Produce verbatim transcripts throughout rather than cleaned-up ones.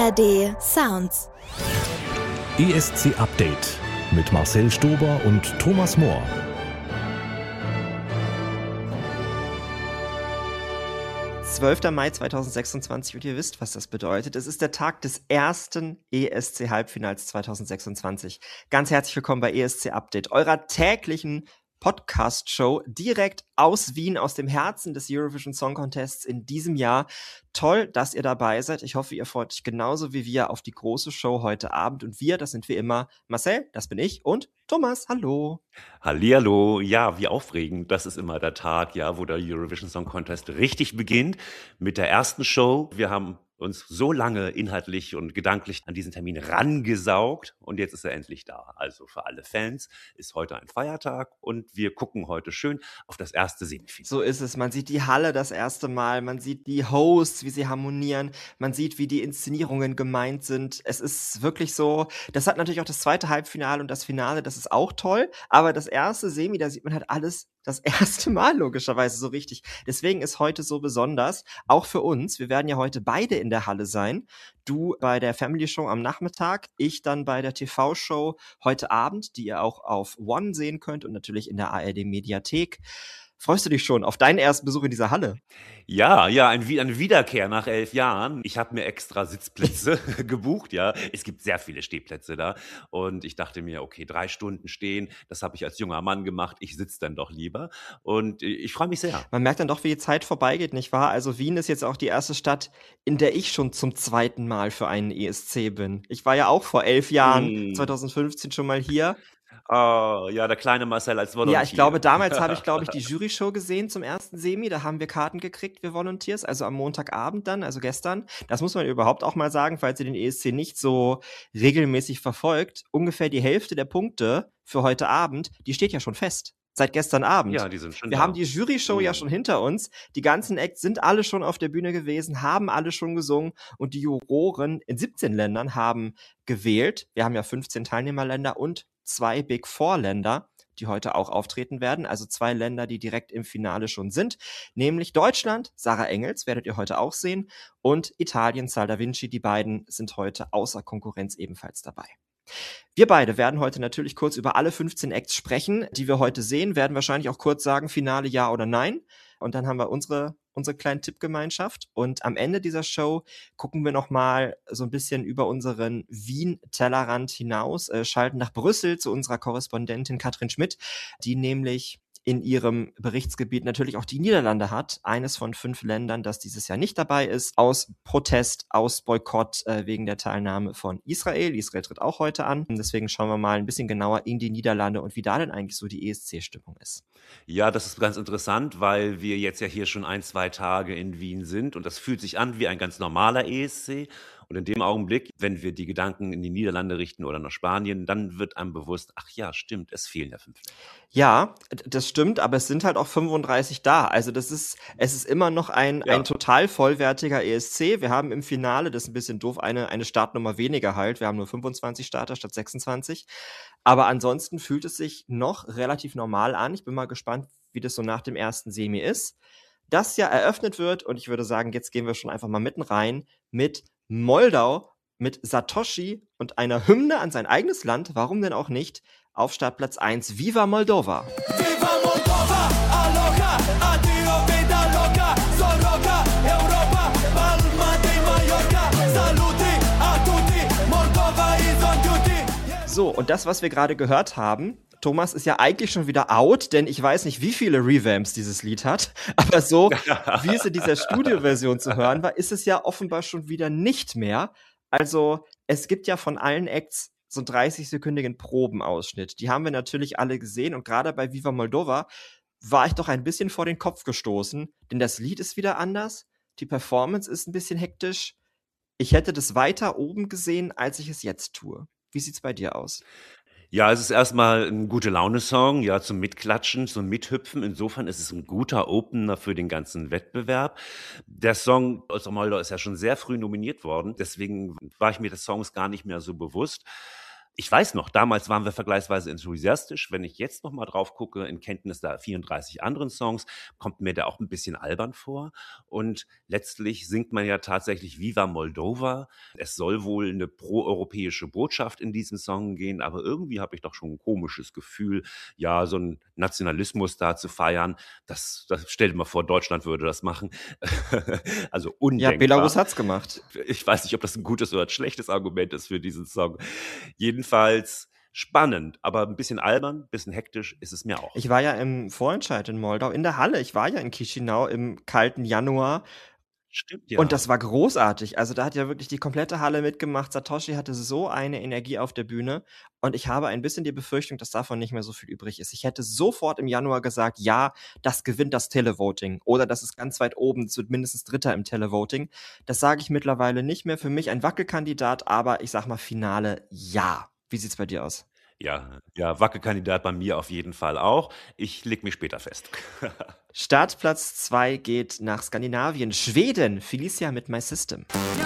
A R D Sounds. E S C Update mit Marcel Stober und Thomas Mohr. zwölfter Mai zweitausendsechsundzwanzig und ihr wisst, was das bedeutet. Es ist der Tag des ersten E S C-Halbfinals zweitausendsechsundzwanzig. Ganz herzlich willkommen bei E S C Update, eurer täglichen Podcast-Show direkt aus Wien, aus dem Herzen des Eurovision Song Contests in diesem Jahr. Toll, dass ihr dabei seid. Ich hoffe, ihr freut euch genauso wie wir auf die große Show heute Abend. Und wir, das sind wie immer Marcel, das bin ich, und Thomas, hallo. Hallihallo, ja, wie aufregend. Das ist immer der Tag, ja, wo der Eurovision Song Contest richtig beginnt mit der ersten Show. Wir haben uns so lange inhaltlich und gedanklich an diesen Termin rangesaugt und jetzt ist er endlich da. Also für alle Fans ist heute ein Feiertag und wir gucken heute schön auf das erste Semifinale. So ist es. Man sieht die Halle das erste Mal, man sieht die Hosts, wie sie harmonieren, man sieht, wie die Inszenierungen gemeint sind. Es ist wirklich so, das hat natürlich auch das zweite Halbfinale und das Finale, das ist auch toll, aber das erste Semi, da sieht man halt alles das erste Mal logischerweise so richtig. Deswegen ist heute so besonders, auch für uns. Wir werden ja heute beide in der Halle sein. Du bei der Family Show am Nachmittag, ich dann bei der T V-Show heute Abend, die ihr auch auf One sehen könnt und natürlich in der A R D-Mediathek. Freust du dich schon auf deinen ersten Besuch in dieser Halle? Ja, ja, ein, eine Wiederkehr nach elf Jahren. Ich habe mir extra Sitzplätze gebucht, ja. Es gibt sehr viele Stehplätze da. Und ich dachte mir, okay, drei Stunden stehen, das habe ich als junger Mann gemacht. Ich sitze dann doch lieber. Und ich freue mich sehr. Man merkt dann doch, wie die Zeit vorbeigeht, nicht wahr? Also Wien ist jetzt auch die erste Stadt, in der ich schon zum zweiten Mal für einen E S C bin. Ich war ja auch vor elf Jahren, hm. zweitausendfünfzehn schon mal hier. Oh, ja, der kleine Marcel als Volunteer. Ja, ich glaube, damals habe ich, glaube ich, die Jury-Show gesehen zum ersten Semi. Da haben wir Karten gekriegt, wir Volunteers, also am Montagabend dann, also gestern. Das muss man überhaupt auch mal sagen, falls ihr den E S C nicht so regelmäßig verfolgt. Ungefähr die Hälfte der Punkte für heute Abend, die steht ja schon fest. Seit gestern Abend. Ja, die sind schon Wir da. haben die Jury-Show mhm. ja schon hinter uns. Die ganzen Acts sind alle schon auf der Bühne gewesen, haben alle schon gesungen und die Juroren in siebzehn Ländern haben gewählt. Wir haben ja fünfzehn Teilnehmerländer und zwei Big Four Länder, die heute auch auftreten werden. Also zwei Länder, die direkt im Finale schon sind. Nämlich Deutschland, Sarah Engels, werdet ihr heute auch sehen. Und Italien, Sal Da Vinci, die beiden sind heute außer Konkurrenz ebenfalls dabei. Wir beide werden heute natürlich kurz über alle fünfzehn Acts sprechen, die wir heute sehen, werden wahrscheinlich auch kurz sagen, Finale ja oder nein. Und dann haben wir unsere, unsere kleine Tippgemeinschaft. Und am Ende dieser Show gucken wir nochmal so ein bisschen über unseren Wien-Tellerrand hinaus, äh, schalten nach Brüssel zu unserer Korrespondentin Katrin Schmidt, die nämlich in ihrem Berichtsgebiet natürlich auch die Niederlande hat, eines von fünf Ländern, das dieses Jahr nicht dabei ist, aus Protest, aus Boykott äh, wegen der Teilnahme von Israel. Israel tritt auch heute an. Und deswegen schauen wir mal ein bisschen genauer in die Niederlande und wie da denn eigentlich so die E S C-Stimmung ist. Ja, das ist ganz interessant, weil wir jetzt ja hier schon ein, zwei Tage in Wien sind und das fühlt sich an wie ein ganz normaler E S C. Und in dem Augenblick, wenn wir die Gedanken in die Niederlande richten oder nach Spanien, dann wird einem bewusst, ach ja, stimmt, es fehlen ja fünf Länder. Ja, das stimmt, aber es sind halt auch fünfunddreißig da. Also das ist, es ist immer noch ein, ja. ein total vollwertiger E S C. Wir haben im Finale, das ist ein bisschen doof, eine, eine Startnummer weniger halt. Wir haben nur fünfundzwanzig Starter statt sechsundzwanzig. Aber ansonsten fühlt es sich noch relativ normal an. Ich bin mal gespannt, wie das so nach dem ersten Semi ist. Das ja eröffnet wird, und ich würde sagen, jetzt gehen wir schon einfach mal mitten rein, mit Moldau, mit Satoshi und einer Hymne an sein eigenes Land, warum denn auch nicht, auf Startplatz eins, Viva Moldova! Viva Moldova, aloha, adio vida loca, Soroka, Europa, Palma de Mallorca, saluti a tutti, Moldova is on duty. So, und das, was wir gerade gehört haben, Thomas ist ja eigentlich schon wieder out, denn ich weiß nicht, wie viele Revamps dieses Lied hat, aber so, wie es in dieser Studioversion zu hören war, ist es ja offenbar schon wieder nicht mehr. Also, es gibt ja von allen Acts so einen dreißig-sekündigen Probenausschnitt. Die haben wir natürlich alle gesehen und gerade bei Viva Moldova war ich doch ein bisschen vor den Kopf gestoßen, denn das Lied ist wieder anders, die Performance ist ein bisschen hektisch. Ich hätte das weiter oben gesehen, als ich es jetzt tue. Wie sieht's bei dir aus? Ja, es ist erstmal ein Gute-Laune-Song, ja, zum Mitklatschen, zum Mithüpfen. Insofern ist es ein guter Opener für den ganzen Wettbewerb. Der Song aus Moldau ist ja schon sehr früh nominiert worden, deswegen war ich mir des Songs gar nicht mehr so bewusst. Ich weiß noch, damals waren wir vergleichsweise enthusiastisch. Wenn ich jetzt noch mal drauf gucke, in Kenntnis der vierunddreißig anderen Songs, kommt mir der auch ein bisschen albern vor. Und letztlich singt man ja tatsächlich Viva Moldova. Es soll wohl eine proeuropäische Botschaft in diesem Song gehen, aber irgendwie habe ich doch schon ein komisches Gefühl, ja, so einen Nationalismus da zu feiern. Das, das stell dir mal vor, Deutschland würde das machen. Also undenkbar. Ja, Belarus hat's gemacht. Ich weiß nicht, ob das ein gutes oder ein schlechtes Argument ist für diesen Song. Jedenfalls spannend, aber ein bisschen albern, ein bisschen hektisch ist es mir auch. Ich war ja im Vorentscheid in Moldau in der Halle. Ich war ja in Chișinău im kalten Januar. Stimmt, ja. Und das war großartig. Also da hat ja wirklich die komplette Halle mitgemacht. Satoshi hatte so eine Energie auf der Bühne. Und ich habe ein bisschen die Befürchtung, dass davon nicht mehr so viel übrig ist. Ich hätte sofort im Januar gesagt, ja, das gewinnt das Televoting. Oder das ist ganz weit oben, es wird mindestens Dritter im Televoting. Das sage ich mittlerweile nicht mehr. Für mich ein Wackelkandidat, aber ich sag mal Finale, ja. Wie sieht's bei dir aus? Ja, ja, Wackelkandidat bei mir auf jeden Fall auch. Ich leg mich später fest. Startplatz zwei geht nach Skandinavien. Schweden, Felicia mit My System.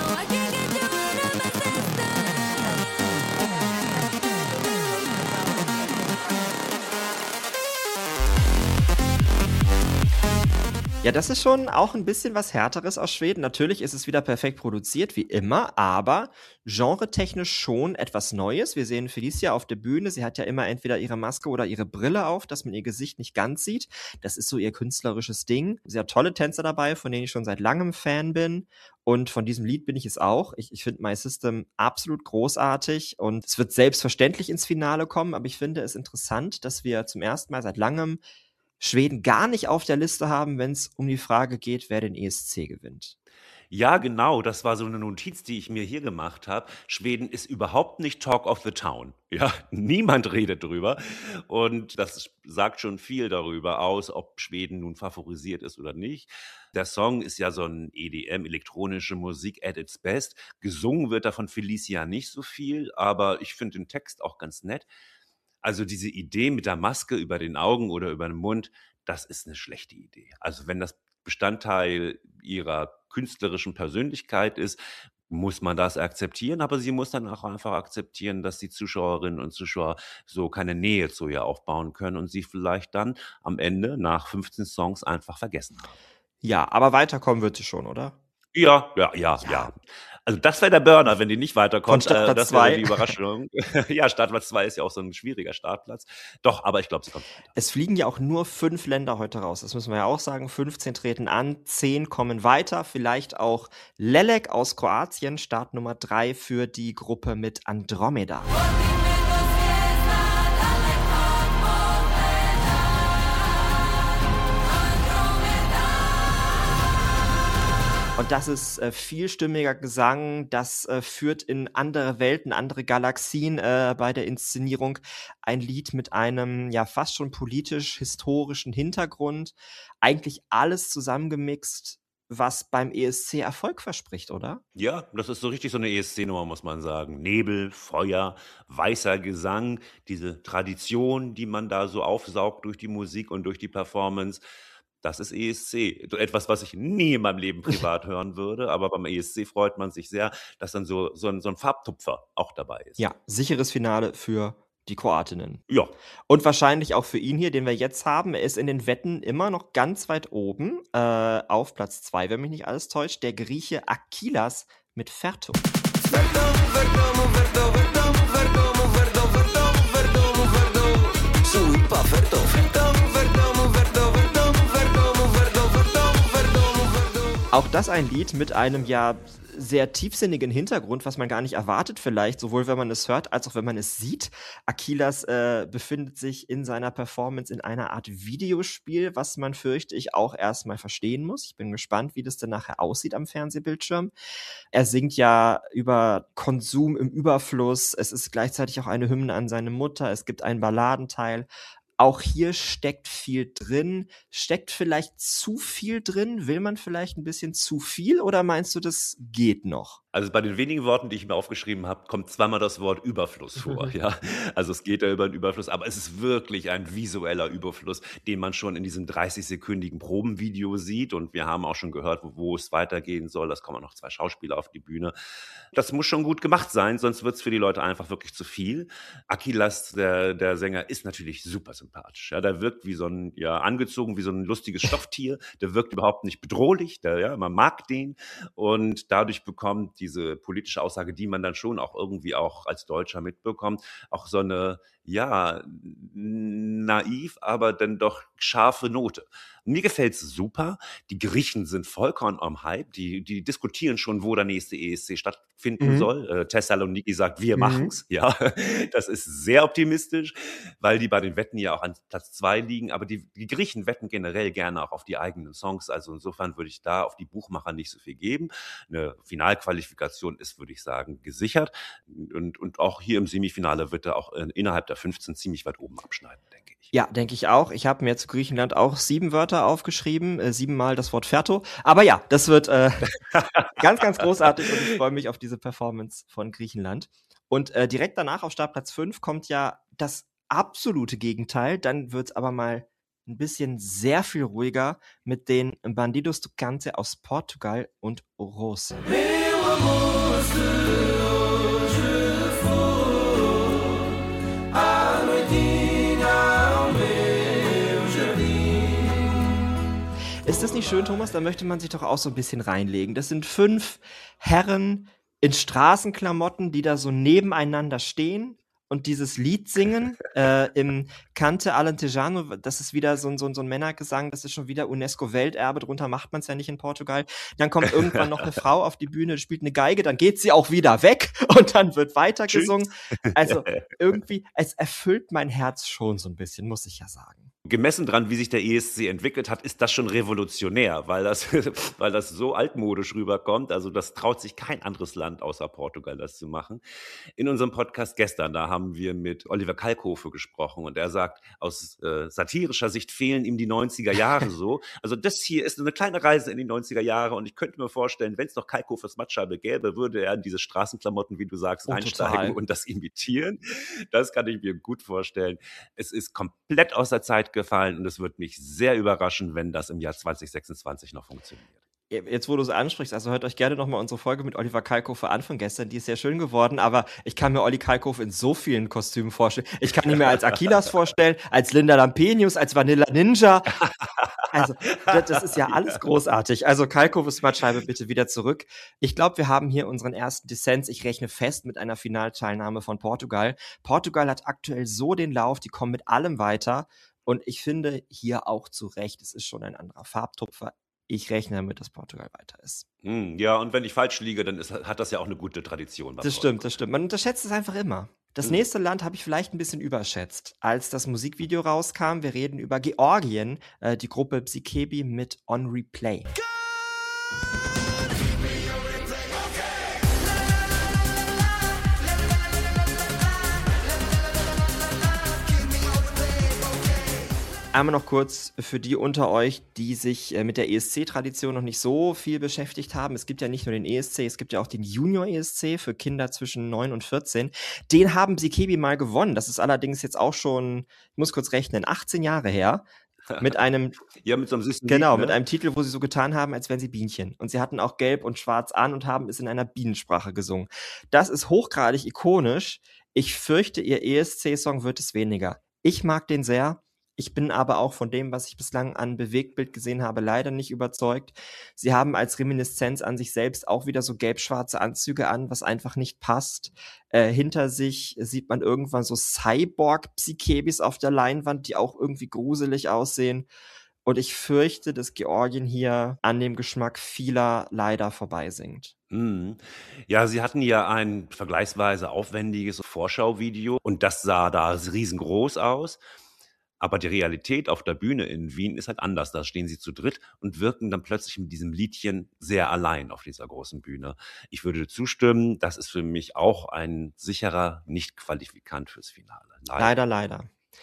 Ja, das ist schon auch ein bisschen was Härteres aus Schweden. Natürlich ist es wieder perfekt produziert, wie immer, aber genretechnisch schon etwas Neues. Wir sehen Felicia auf der Bühne. Sie hat ja immer entweder ihre Maske oder ihre Brille auf, dass man ihr Gesicht nicht ganz sieht. Das ist so ihr künstlerisches Ding. Sie hat tolle Tänzer dabei, von denen ich schon seit langem Fan bin. Und von diesem Lied bin ich es auch. Ich, ich finde My System absolut großartig und es wird selbstverständlich ins Finale kommen, aber ich finde es interessant, dass wir zum ersten Mal seit langem Schweden gar nicht auf der Liste haben, wenn es um die Frage geht, wer den E S C gewinnt. Ja, genau, das war so eine Notiz, die ich mir hier gemacht habe. Schweden ist überhaupt nicht Talk of the Town. Ja, niemand redet drüber. Und das sagt schon viel darüber aus, ob Schweden nun favorisiert ist oder nicht. Der Song ist ja so ein E D M, elektronische Musik at its best. Gesungen wird da von Felicia nicht so viel, aber ich finde den Text auch ganz nett. Also diese Idee mit der Maske über den Augen oder über den Mund, das ist eine schlechte Idee. Also wenn das Bestandteil ihrer künstlerischen Persönlichkeit ist, muss man das akzeptieren, aber sie muss dann auch einfach akzeptieren, dass die Zuschauerinnen und Zuschauer so keine Nähe zu ihr aufbauen können und sie vielleicht dann am Ende nach fünfzehn Songs einfach vergessen haben. Ja, aber weiterkommen wird sie schon, oder? Ja, ja, ja, ja. ja. Also das wäre der Burner, wenn die nicht weiterkommt. Von Startplatz äh, das wäre die Überraschung. Ja, Startplatz zwei ist ja auch so ein schwieriger Startplatz. Doch, aber ich glaube, sie kommt weiter. Es fliegen ja auch nur fünf Länder heute raus. Das müssen wir ja auch sagen. fünfzehn treten an, zehn kommen weiter. Vielleicht auch Lelek aus Kroatien, Start Nummer drei für die Gruppe mit Andromeda. Und das ist äh, vielstimmiger Gesang, das äh, führt in andere Welten, andere Galaxien äh, bei der Inszenierung. Ein Lied mit einem ja fast schon politisch-historischen Hintergrund. Eigentlich alles zusammengemixt, was beim E S C Erfolg verspricht, oder? Ja, das ist so richtig so eine E S C-Nummer, muss man sagen. Nebel, Feuer, weißer Gesang, diese Tradition, die man da so aufsaugt durch die Musik und durch die Performance. Das ist E S C. So etwas, was ich nie in meinem Leben privat hören würde, aber beim E S C freut man sich sehr, dass dann so, so, ein, so ein Farbtupfer auch dabei ist. Ja, sicheres Finale für die Kroatinnen. Ja. Und wahrscheinlich auch für ihn hier, den wir jetzt haben. Er ist in den Wetten immer noch ganz weit oben, äh, auf Platz zwei, wenn mich nicht alles täuscht. Der Grieche Akilas mit Ferto. Auch das ein Lied mit einem ja sehr tiefsinnigen Hintergrund, was man gar nicht erwartet vielleicht, sowohl wenn man es hört, als auch wenn man es sieht. Akilas äh, befindet sich in seiner Performance in einer Art Videospiel, was man, fürchte ich, auch erstmal verstehen muss. Ich bin gespannt, wie das denn nachher aussieht am Fernsehbildschirm. Er singt ja über Konsum im Überfluss. Es ist gleichzeitig auch eine Hymne an seine Mutter. Es gibt einen Balladenteil. Auch hier steckt viel drin. Steckt vielleicht zu viel drin? Will man vielleicht ein bisschen zu viel oder meinst du, das geht noch? Also bei den wenigen Worten, die ich mir aufgeschrieben habe, kommt zweimal das Wort Überfluss vor. Ja? Also es geht da über einen Überfluss, aber es ist wirklich ein visueller Überfluss, den man schon in diesem dreißig-sekündigen Probenvideo sieht. Und wir haben auch schon gehört, wo, wo es weitergehen soll. Es kommen noch zwei Schauspieler auf die Bühne. Das muss schon gut gemacht sein, sonst wird es für die Leute einfach wirklich zu viel. Akilas, der, der Sänger, ist natürlich super sympathisch. Ja? Der wirkt wie so ein, ja, angezogen wie so ein lustiges Stofftier. Der wirkt überhaupt nicht bedrohlich. Der, ja, man mag den. Und dadurch bekommt die diese politische Aussage, die man dann schon auch irgendwie auch als Deutscher mitbekommt, auch so eine, ja, naiv, aber dann doch scharfe Note. Mir gefällt's super. Die Griechen sind vollkommen am Hype. Die, die diskutieren schon, wo der nächste E S C stattfinden Mhm. soll. Äh, Thessaloniki sagt, wir Mhm. machen's. Ja, das ist sehr optimistisch, weil die bei den Wetten ja auch an Platz zwei liegen. Aber die, die Griechen wetten generell gerne auch auf die eigenen Songs. Also insofern würde ich da auf die Buchmacher nicht so viel geben. Eine Finalqualifikation ist, würde ich sagen, gesichert. Und, und auch hier im Semifinale wird er auch äh, innerhalb der fünfzehn ziemlich weit oben abschneiden, denke ich. Ja, denke ich auch. Ich habe mir zu Griechenland auch sieben Wörter aufgeschrieben, äh, siebenmal das Wort Ferto. Aber ja, das wird äh, ganz, ganz großartig und ich freue mich auf diese Performance von Griechenland. Und äh, direkt danach auf Startplatz fünf kommt ja das absolute Gegenteil. Dann wird's aber mal ein bisschen sehr viel ruhiger mit den Bandidos do Cante aus Portugal und Rose. Ist das nicht schön, Thomas? Da möchte man sich doch auch so ein bisschen reinlegen. Das sind fünf Herren in Straßenklamotten, die da so nebeneinander stehen und dieses Lied singen äh, im Cante Alentejano. Das ist wieder so ein, so ein, so ein Männergesang, das ist schon wieder UNESCO-Welterbe, drunter macht man es ja nicht in Portugal. Dann kommt irgendwann noch eine Frau auf die Bühne, spielt eine Geige, dann geht sie auch wieder weg und dann wird weiter gesungen. Also irgendwie, es erfüllt mein Herz schon so ein bisschen, muss ich ja sagen. Gemessen dran, wie sich der E S C entwickelt hat, ist das schon revolutionär, weil das, weil das so altmodisch rüberkommt. Also das traut sich kein anderes Land außer Portugal, das zu machen. In unserem Podcast gestern, da haben wir mit Oliver Kalkofe gesprochen und er sagt, aus äh, satirischer Sicht fehlen ihm die neunziger Jahre so. Also das hier ist eine kleine Reise in die neunziger Jahre und ich könnte mir vorstellen, wenn es noch Kalkofes Mattscheibe gäbe, würde er in diese Straßenklamotten, wie du sagst, Oh, einsteigen total. und das imitieren. Das kann ich mir gut vorstellen. Es ist komplett aus der Zeit gefallen und es wird mich sehr überraschen, wenn das im Jahr zwanzig sechsundzwanzig noch funktioniert. Jetzt, wo du es ansprichst, also hört euch gerne nochmal unsere Folge mit Oliver Kalkofe an von gestern, die ist sehr schön geworden, aber ich kann mir Olli Kalkofe in so vielen Kostümen vorstellen. Ich kann ihn mir als Akilas vorstellen, als Linda Lampenius, als Vanilla Ninja. Also, das, das ist ja alles großartig. Also, Kalkofes Mattscheibe bitte wieder zurück. Ich glaube, wir haben hier unseren ersten Dissens. Ich rechne fest mit einer Finalteilnahme von Portugal. Portugal hat aktuell so den Lauf, die kommen mit allem weiter. Und ich finde hier auch zu Recht, es ist schon ein anderer Farbtupfer. Ich rechne damit, dass Portugal weiter ist. Hm, ja, und wenn ich falsch liege, dann ist, hat das ja auch eine gute Tradition. Das stimmt, das stimmt. Man unterschätzt es einfach immer. Das Hm. nächste Land habe ich vielleicht ein bisschen überschätzt. Als das Musikvideo rauskam, wir reden über Georgien, äh, die Gruppe Psykebi mit On Replay. Einmal noch kurz für die unter euch, die sich äh, mit der E S C-Tradition noch nicht so viel beschäftigt haben. Es gibt ja nicht nur den E S C, es gibt ja auch den Junior-E S C für Kinder zwischen neun und vierzehn. Den haben Psykebi mal gewonnen. Das ist allerdings jetzt auch schon, ich muss kurz rechnen, achtzehn Jahre her. Mit einem, Ja, mit so einem süßen genau, Lied, mit ne? einem Titel, wo sie so getan haben, als wären sie Bienchen. Und sie hatten auch gelb und schwarz an und haben es in einer Bienensprache gesungen. Das ist hochgradig ikonisch. Ich fürchte, ihr E S C-Song wird es weniger. Ich mag den sehr. Ich bin aber auch von dem, was ich bislang an Bewegtbild gesehen habe, leider nicht überzeugt. Sie haben als Reminiszenz an sich selbst auch wieder so gelb-schwarze Anzüge an, was einfach nicht passt. Äh, hinter sich sieht man irgendwann so Cyborg-Psykebis auf der Leinwand, die auch irgendwie gruselig aussehen. Und ich fürchte, dass Georgien hier an dem Geschmack vieler leider vorbeisingt. Mhm. Ja, sie hatten ja ein vergleichsweise aufwendiges Vorschauvideo und das sah da riesengroß aus. Aber die Realität auf der Bühne in Wien ist halt anders. Da stehen sie zu dritt und wirken dann plötzlich mit diesem Liedchen sehr allein auf dieser großen Bühne. Ich würde zustimmen, das ist für mich auch ein sicherer Nicht-Qualifikant fürs Finale. Leider, leider.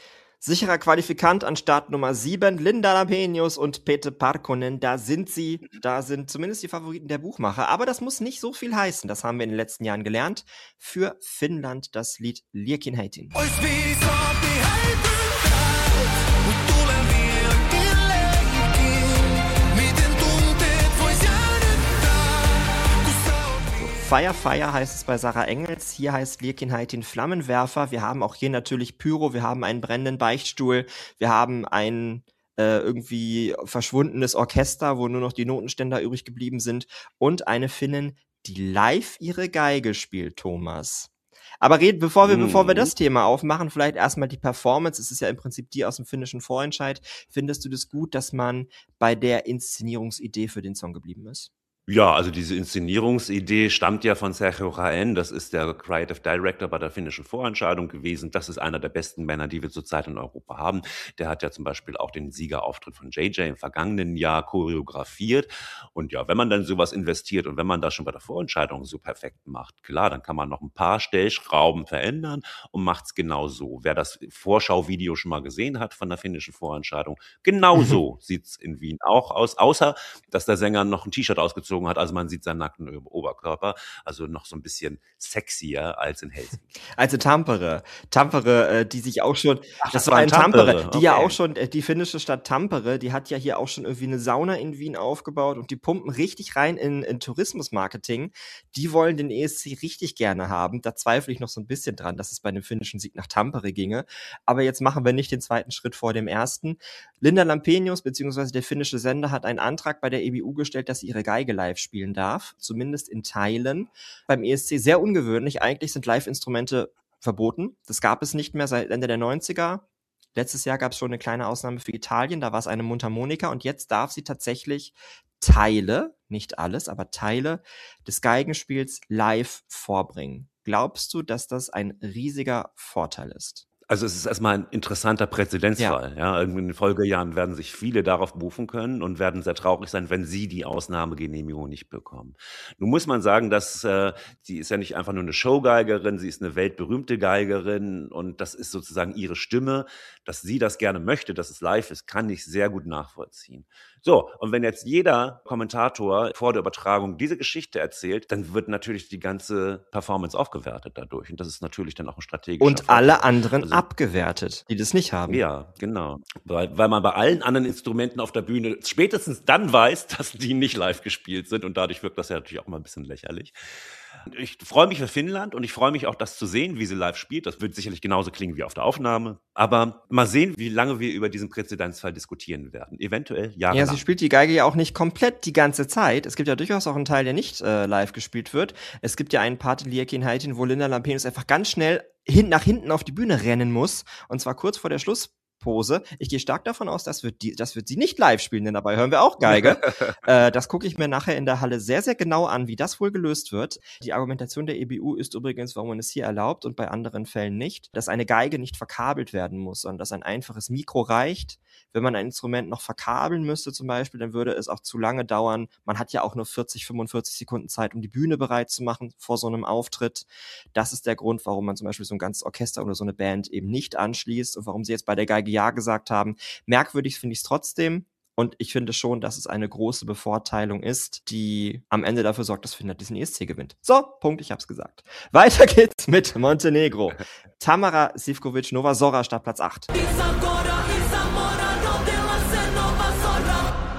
Sicherer Qualifikant an Start Nummer sieben, Linda Lampenius und Pete Parkkonen. Da sind sie, da sind zumindest die Favoriten der Buchmacher. Aber das muss nicht so viel heißen, das haben wir in den letzten Jahren gelernt. Für Finnland das Lied Liekin Heitin. Ois viisaampi häipyttää, mut tulen vieläkin leikkiin. Miten tunteet vois jäädyttää, kun sä oot Fire Fire heißt es bei Sarah Engels, hier heißt Liekin Heitin Flammenwerfer. Wir haben auch hier natürlich Pyro, wir haben einen brennenden Beichtstuhl, wir haben ein äh, irgendwie verschwundenes Orchester, wo nur noch die Notenständer übrig geblieben sind und eine Finnin, die live ihre Geige spielt, Thomas. Aber red, bevor wir, Mhm. bevor wir das Thema aufmachen, vielleicht erstmal die Performance. Es ist ja im Prinzip die aus dem finnischen Vorentscheid. Findest du das gut, dass man bei der Inszenierungsidee für den Song geblieben ist? Ja, also diese Inszenierungsidee stammt ja von Sergio Raen, das ist der Creative Director bei der finnischen Vorentscheidung gewesen. Das ist einer der besten Männer, die wir zurzeit in Europa haben. Der hat ja zum Beispiel auch den Siegerauftritt von J J im vergangenen Jahr choreografiert. Und ja, wenn man dann sowas investiert und wenn man das schon bei der Vorentscheidung so perfekt macht, klar, dann kann man noch ein paar Stellschrauben verändern und macht es genau so. Wer das Vorschauvideo schon mal gesehen hat von der finnischen Vorentscheidung, genau so sieht es in Wien auch aus, außer dass der Sänger noch ein T-Shirt ausgezogen hat, also man sieht seinen nackten Ö- Oberkörper, also noch so ein bisschen sexier als in Helsinki. Also Tampere. Tampere, äh, die sich auch schon, Ach, das das war war ein in Tampere, Tampere, die ja okay. auch schon, äh, die finnische Stadt Tampere, die hat ja hier auch schon irgendwie eine Sauna in Wien aufgebaut und die pumpen richtig rein in, in Tourismusmarketing. Die wollen den E S C richtig gerne haben. Da zweifle ich noch so ein bisschen dran, dass es bei einem finnischen Sieg nach Tampere ginge. Aber jetzt machen wir nicht den zweiten Schritt vor dem ersten. Linda Lampenius, beziehungsweise der finnische Sender, hat einen Antrag bei der E B U gestellt, dass sie ihre Geige live spielen darf. Zumindest in Teilen. Beim E S C sehr ungewöhnlich. Eigentlich sind Live-Instrumente verboten. Das gab es nicht mehr seit Ende der neunziger. Letztes Jahr gab es schon eine kleine Ausnahme für Italien. Da war es eine Mundharmonika. Und jetzt darf sie tatsächlich Teile, nicht alles, aber Teile des Geigenspiels live vorbringen. Glaubst du, dass das ein riesiger Vorteil ist? Also es ist erstmal ein interessanter Präzedenzfall. Ja. Irgendwie in den Folgejahren werden sich viele darauf berufen können und werden sehr traurig sein, wenn sie die Ausnahmegenehmigung nicht bekommen. Nun muss man sagen, dass äh, sie ist ja nicht einfach nur eine Showgeigerin, sie ist eine weltberühmte Geigerin und das ist sozusagen ihre Stimme. Dass sie das gerne möchte, dass es live ist, kann ich sehr gut nachvollziehen. So, und wenn jetzt jeder Kommentator vor der Übertragung diese Geschichte erzählt, dann wird natürlich die ganze Performance aufgewertet dadurch. Und das ist natürlich dann auch ein strategischer Und Vorteil. alle anderen Also- abgewertet, die das nicht haben. Ja, genau. Weil, weil man bei allen anderen Instrumenten auf der Bühne spätestens dann weiß, dass die nicht live gespielt sind und dadurch wirkt das ja natürlich auch mal ein bisschen lächerlich. Ich freue mich für Finnland und ich freue mich auch, das zu sehen, wie sie live spielt. Das wird sicherlich genauso klingen wie auf der Aufnahme. Aber mal sehen, wie lange wir über diesen Präzedenzfall diskutieren werden. Eventuell jahrelang. Ja, sie spielt die Geige ja auch nicht komplett die ganze Zeit. Es gibt ja durchaus auch einen Teil, der nicht äh, live gespielt wird. Es gibt ja einen Part in Liekin Heitin, wo Linda Lampenius einfach ganz schnell hin, nach hinten auf die Bühne rennen muss. Und zwar kurz vor der Schlusspause. Ich gehe stark davon aus, das wird, die, das wird sie nicht live spielen, denn dabei hören wir auch Geige. äh, das gucke ich mir nachher in der Halle sehr, sehr genau an, wie das wohl gelöst wird. Die Argumentation der E B U ist übrigens, warum man es hier erlaubt und bei anderen Fällen nicht, dass eine Geige nicht verkabelt werden muss, sondern dass ein einfaches Mikro reicht. Wenn man ein Instrument noch verkabeln müsste zum Beispiel, dann würde es auch zu lange dauern. Man hat ja auch nur vierzig, fünfundvierzig Sekunden Zeit, um die Bühne bereit zu machen vor so einem Auftritt. Das ist der Grund, warum man zum Beispiel so ein ganzes Orchester oder so eine Band eben nicht anschließt und warum sie jetzt bei der Geige Ja gesagt haben. Merkwürdig finde ich es trotzdem. Und ich finde schon, dass es eine große Bevorteilung ist, die am Ende dafür sorgt, dass Finnland diesen E S C gewinnt. So, Punkt, ich hab's gesagt. Weiter geht's mit Montenegro. Tamara Sivkovic, Nova Zora, Startplatz acht. Isän koda, isän mora, notella se Nova Zora.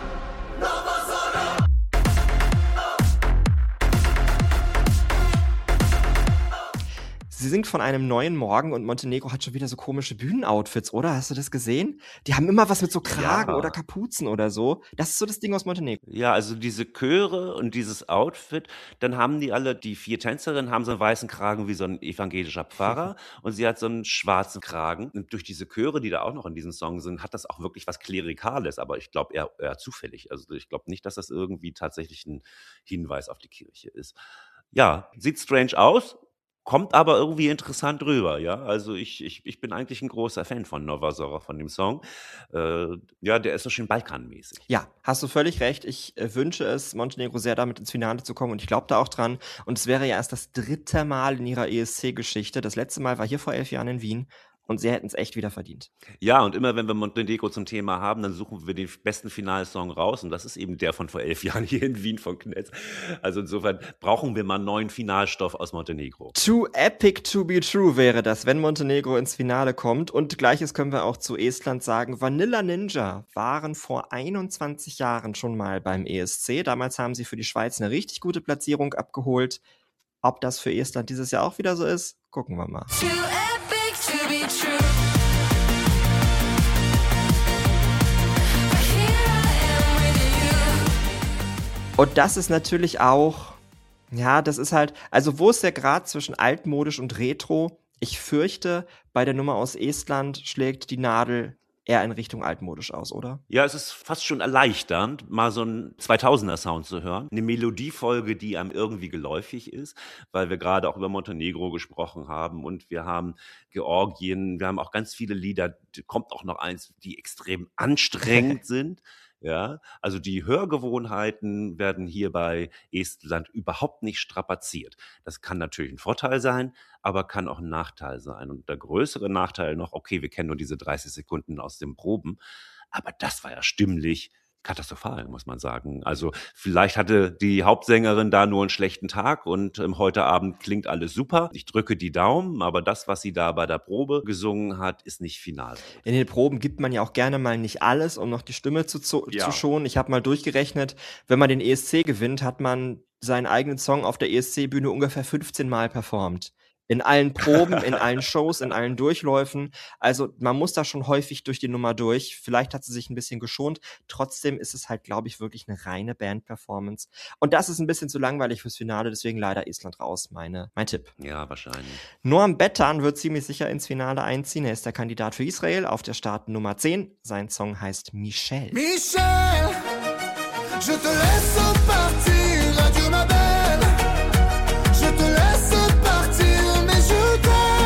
Nova Zora. Sie singt von einem neuen Morgen und Montenegro hat schon wieder so komische Bühnenoutfits, oder? Hast du das gesehen? Die haben immer was mit so Kragen Ja. oder Kapuzen oder so. Das ist so das Ding aus Montenegro. Ja, also diese Chöre und dieses Outfit, dann haben die alle, die vier Tänzerinnen haben so einen weißen Kragen wie so ein evangelischer Pfarrer und sie hat so einen schwarzen Kragen. Und durch diese Chöre, die da auch noch in diesem Song sind, hat das auch wirklich was Klerikales, aber ich glaube eher, eher zufällig. Also ich glaube nicht, dass das irgendwie tatsächlich ein Hinweis auf die Kirche ist. Ja, sieht strange aus. Kommt aber irgendwie interessant rüber, ja. Also ich, ich, ich bin eigentlich ein großer Fan von Nova Zora, von dem Song. Äh, ja, der ist so schön balkanmäßig. Ja, hast du völlig recht. Ich äh, wünsche es Montenegro sehr, damit ins Finale zu kommen und ich glaube da auch dran. Und es wäre ja erst das dritte Mal in ihrer E S C-Geschichte. Das letzte Mal war hier vor elf Jahren in Wien. und sie hätten es echt wieder verdient. Ja, und immer wenn wir Montenegro zum Thema haben, dann suchen wir den besten Finalsong raus und das ist eben der von vor elf Jahren hier in Wien von Knetz. Also insofern brauchen wir mal einen neuen Finalstoff aus Montenegro. Too epic to be true wäre das, wenn Montenegro ins Finale kommt. Und Gleiches können wir auch zu Estland sagen. Vanilla Ninja waren vor einundzwanzig Jahren schon mal beim E S C. Damals haben sie für die Schweiz eine richtig gute Platzierung abgeholt. Ob das für Estland dieses Jahr auch wieder so ist, gucken wir mal. Too epic to be true. But here I am with you. Und das ist natürlich auch, ja, das ist halt, also wo ist der Grad zwischen altmodisch und retro? Ich fürchte, bei der Nummer aus Estland schlägt die Nadel eher in Richtung altmodisch aus, oder? Ja, es ist fast schon erleichternd, mal so einen zweitausender-Sound zu hören. Eine Melodiefolge, die einem irgendwie geläufig ist, weil wir gerade auch über Montenegro gesprochen haben und wir haben Georgien, wir haben auch ganz viele Lieder, kommt auch noch eins, die extrem anstrengend sind. Ja, also die Hörgewohnheiten werden hier bei Estland überhaupt nicht strapaziert. Das kann natürlich ein Vorteil sein, aber kann auch ein Nachteil sein. Und der größere Nachteil noch, okay, wir kennen nur diese dreißig Sekunden aus den Proben, aber das war ja stimmlich katastrophal, muss man sagen. Also vielleicht hatte die Hauptsängerin da nur einen schlechten Tag und ähm, heute Abend klingt alles super. Ich drücke die Daumen, aber das, was sie da bei der Probe gesungen hat, ist nicht final. In den Proben gibt man ja auch gerne mal nicht alles, um noch die Stimme zu, zu, Ja. zu schonen. Ich habe mal durchgerechnet, wenn man den E S C gewinnt, hat man seinen eigenen Song auf der E S C-Bühne ungefähr fünfzehn Mal performt. In allen Proben, in allen Shows, in allen Durchläufen. Also man muss da schon häufig durch die Nummer durch. Vielleicht hat sie sich ein bisschen geschont. Trotzdem ist es halt, glaube ich, wirklich eine reine Band-Performance. Und das ist ein bisschen zu langweilig fürs Finale, deswegen leider Estland raus, meine, mein Tipp. Ja, wahrscheinlich. Noam Bettan wird ziemlich sicher ins Finale einziehen. Er ist der Kandidat für Israel auf der Startnummer zehn. Sein Song heißt Michel. Michel, je te laisse partir, adieu ma belle. Je te laisse partir, mais je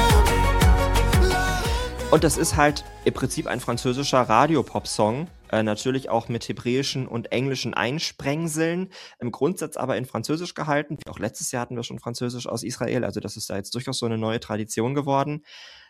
t'aime. La- Und das ist halt im Prinzip ein französischer Radiopop-Song. Äh, natürlich auch mit hebräischen und englischen Einsprengseln. Im Grundsatz aber in Französisch gehalten. Auch letztes Jahr hatten wir schon Französisch aus Israel. Also das ist da jetzt durchaus so eine neue Tradition geworden.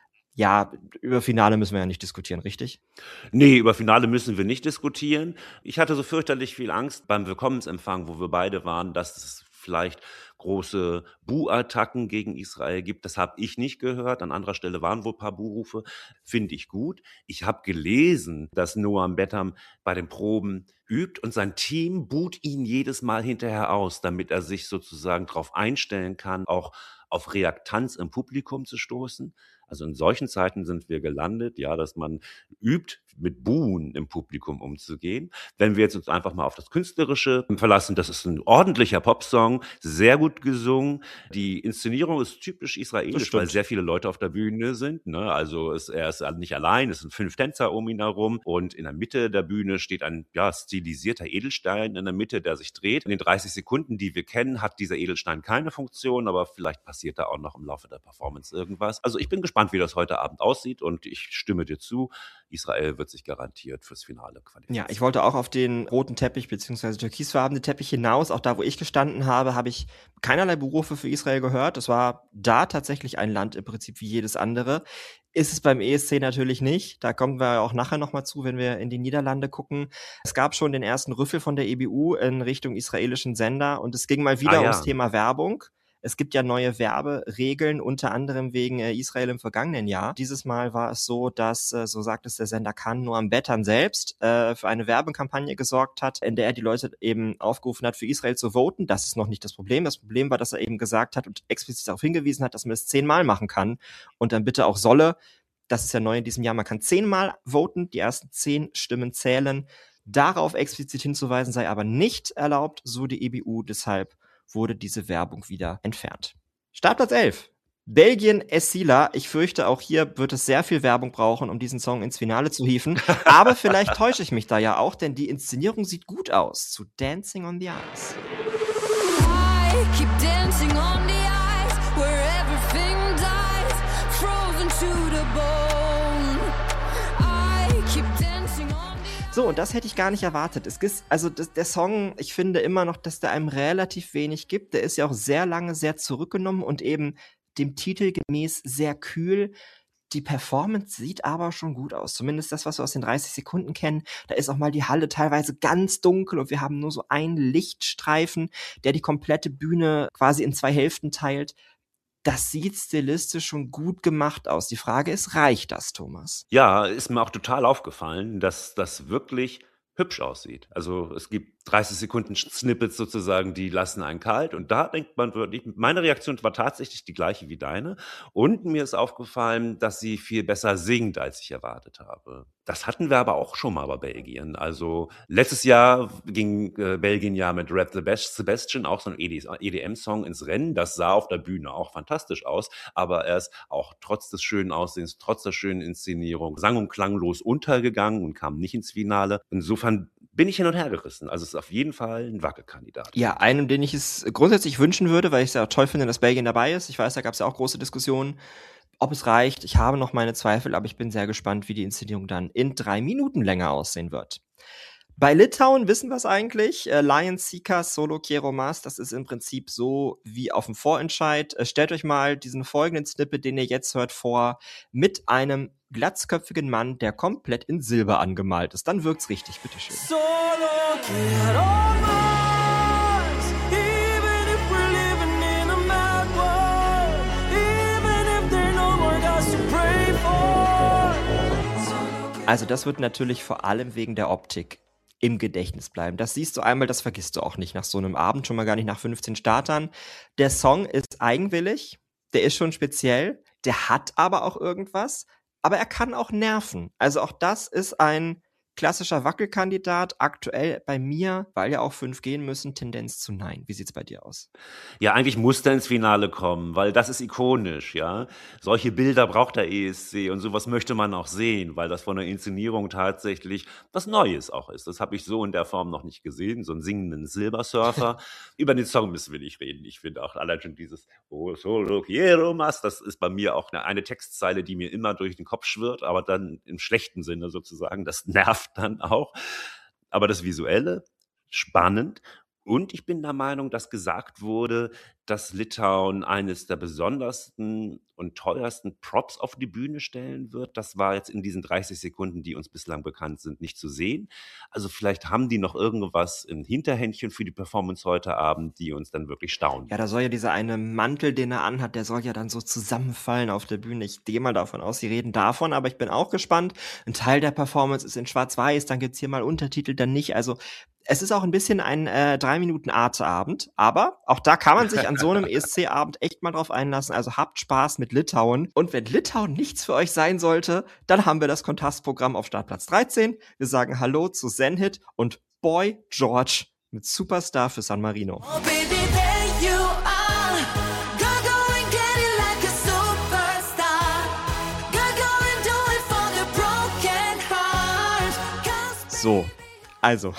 Ja, über Finale müssen wir ja nicht diskutieren, richtig? Nee, über Finale müssen wir nicht diskutieren. Ich hatte so fürchterlich viel Angst beim Willkommensempfang, wo wir beide waren, dass es vielleicht große Buh-Attacken gegen Israel gibt. Das habe ich nicht gehört. An anderer Stelle waren wohl ein paar Buhrufe. Finde ich gut. Ich habe gelesen, dass Noam Bettan bei den Proben übt und sein Team buht ihn jedes Mal hinterher aus, damit er sich sozusagen darauf einstellen kann, auch auf Reaktanz im Publikum zu stoßen. Also in solchen Zeiten sind wir gelandet, ja, dass man übt, mit Buhen im Publikum umzugehen. Wenn wir jetzt uns einfach mal auf das Künstlerische verlassen, das ist ein ordentlicher Popsong, sehr gut gesungen. Die Inszenierung ist typisch Das israelisch, stimmt. weil sehr viele Leute auf der Bühne sind. Ne? Also es, er ist nicht allein, es sind fünf Tänzer um ihn herum und in der Mitte der Bühne steht ein ja, stilisierter Edelstein in der Mitte, der sich dreht. In den dreißig Sekunden, die wir kennen, hat dieser Edelstein keine Funktion, aber vielleicht passiert da auch noch im Laufe der Performance irgendwas. Also ich bin gespannt, wie das heute Abend aussieht und ich stimme dir zu. Israel wird sich garantiert fürs Finale qualifizieren. Ja, ich wollte auch auf den roten Teppich beziehungsweise türkisfarbenen Teppich hinaus. Auch da, wo ich gestanden habe, habe ich keinerlei Berufe für Israel gehört. Es war da tatsächlich ein Land im Prinzip wie jedes andere. Ist es beim E S C natürlich nicht. Da kommen wir auch nachher nochmal zu, wenn wir in die Niederlande gucken. Es gab schon den ersten Rüffel von der E B U in Richtung israelischen Sender und es ging mal wieder Ah, ja. ums Thema Werbung. Es gibt ja neue Werberegeln, unter anderem wegen äh, Israel im vergangenen Jahr. Dieses Mal war es so, dass, äh, so sagt es der Sender Kan, Noam Bettan selbst äh, für eine Werbekampagne gesorgt hat, in der er die Leute eben aufgerufen hat, für Israel zu voten. Das ist noch nicht das Problem. Das Problem war, dass er eben gesagt hat und explizit darauf hingewiesen hat, dass man das zehnmal machen kann und dann bitte auch solle. Das ist ja neu in diesem Jahr. Man kann zehnmal voten, die ersten zehn Stimmen zählen. Darauf explizit hinzuweisen sei aber nicht erlaubt, so die E B U. Deshalb wurde diese Werbung wieder entfernt. Startplatz elf. Belgien, Essila. Ich fürchte, auch hier wird es sehr viel Werbung brauchen, um diesen Song ins Finale zu hieven. Aber vielleicht täusche ich mich da ja auch, denn die Inszenierung sieht gut aus zu Dancing on the Ice. I keep dancing on the ice where everything dies, frozen to the bone. I keep dancing on the So, und das hätte ich gar nicht erwartet. Es gibt, also das, der Song, ich finde immer noch, dass der einem relativ wenig gibt. Der ist ja auch sehr lange sehr zurückgenommen und eben dem Titel gemäß sehr kühl. Die Performance sieht aber schon gut aus. Zumindest das, was wir aus den dreißig Sekunden kennen. Da ist auch mal die Halle teilweise ganz dunkel und wir haben nur so einen Lichtstreifen, der die komplette Bühne quasi in zwei Hälften teilt. Das sieht stilistisch schon gut gemacht aus. Die Frage ist, reicht das, Thomas? Ja, ist mir auch total aufgefallen, dass das wirklich hübsch aussieht. Also es gibt dreißig Sekunden Snippets sozusagen, die lassen einen kalt. Und da denkt man wirklich, meine Reaktion war tatsächlich die gleiche wie deine. Und mir ist aufgefallen, dass sie viel besser singt, als ich erwartet habe. Das hatten wir aber auch schon mal bei Belgien. Also letztes Jahr ging äh, Belgien ja mit Rap the Best Sebastian, auch so ein E D M-Song, ins Rennen. Das sah auf der Bühne auch fantastisch aus. Aber er ist auch trotz des schönen Aussehens, trotz der schönen Inszenierung, sang- und klanglos untergegangen und kam nicht ins Finale. Insofern bin ich hin und her gerissen. Also es ist auf jeden Fall ein Wackelkandidat. Ja, einem, den ich es grundsätzlich wünschen würde, weil ich es ja toll finde, dass Belgien dabei ist. Ich weiß, da gab es ja auch große Diskussionen, ob es reicht. Ich habe noch meine Zweifel, aber ich bin sehr gespannt, wie die Inszenierung dann in drei Minuten länger aussehen wird. Bei Litauen wissen wir es eigentlich. Äh, Lion Seeker Solo Quiero Mas, das ist im Prinzip so wie auf dem Vorentscheid. Äh, stellt euch mal diesen folgenden Snippet, den ihr jetzt hört, vor, mit einem glatzköpfigen Mann, der komplett in Silber angemalt ist. Dann wirkt's richtig, bitteschön. Solo quiero más, even if we're living in a mad world, even if there are no more gods to pray for. Also das wird natürlich vor allem wegen der Optik im Gedächtnis bleiben. Das siehst du einmal, das vergisst du auch nicht nach so einem Abend, schon mal gar nicht nach fünfzehn Startern. Der Song ist eigenwillig, der ist schon speziell, der hat aber auch irgendwas, aber er kann auch nerven. Also auch das ist ein klassischer Wackelkandidat, aktuell bei mir, weil ja auch fünf gehen müssen, Tendenz zu nein. Wie sieht's bei dir aus? Ja, eigentlich muss der ins Finale kommen, weil das ist ikonisch, ja. Solche Bilder braucht der E S C und sowas möchte man auch sehen, weil das von der Inszenierung tatsächlich was Neues auch ist. Das habe ich so in der Form noch nicht gesehen, so einen singenden Silbersurfer. Über den Song müssen wir nicht reden. Ich finde auch allein schon dieses Oh, solo quiero más, das ist bei mir auch eine, eine Textzeile, die mir immer durch den Kopf schwirrt, aber dann im schlechten Sinne sozusagen. Das nervt dann auch. Aber das Visuelle, spannend. Und ich bin der Meinung, dass gesagt wurde, dass Litauen eines der besondersten und teuersten Props auf die Bühne stellen wird. Das war jetzt in diesen dreißig Sekunden, die uns bislang bekannt sind, nicht zu sehen. Also vielleicht haben die noch irgendwas im Hinterhändchen für die Performance heute Abend, die uns dann wirklich staunen. Ja, da soll ja dieser eine Mantel, den er anhat, der soll ja dann so zusammenfallen auf der Bühne. Ich gehe mal davon aus, sie reden davon, aber ich bin auch gespannt. Ein Teil der Performance ist in Schwarz-Weiß, dann gibt's hier mal Untertitel, dann nicht. Also es ist auch ein bisschen ein äh, drei Minuten Arte-Abend, aber auch da kann man sich an so einem E S C-Abend echt mal drauf einlassen. Also habt Spaß mit Litauen. Und wenn Litauen nichts für euch sein sollte, dann haben wir das Kontastprogramm auf Startplatz dreizehn. Wir sagen Hallo zu Zenhit und Boy George mit Superstar für San Marino. Oh baby, there you are. Go, go and get it like a superstar. Go, go and do it for the broken heart. 'Cause So, also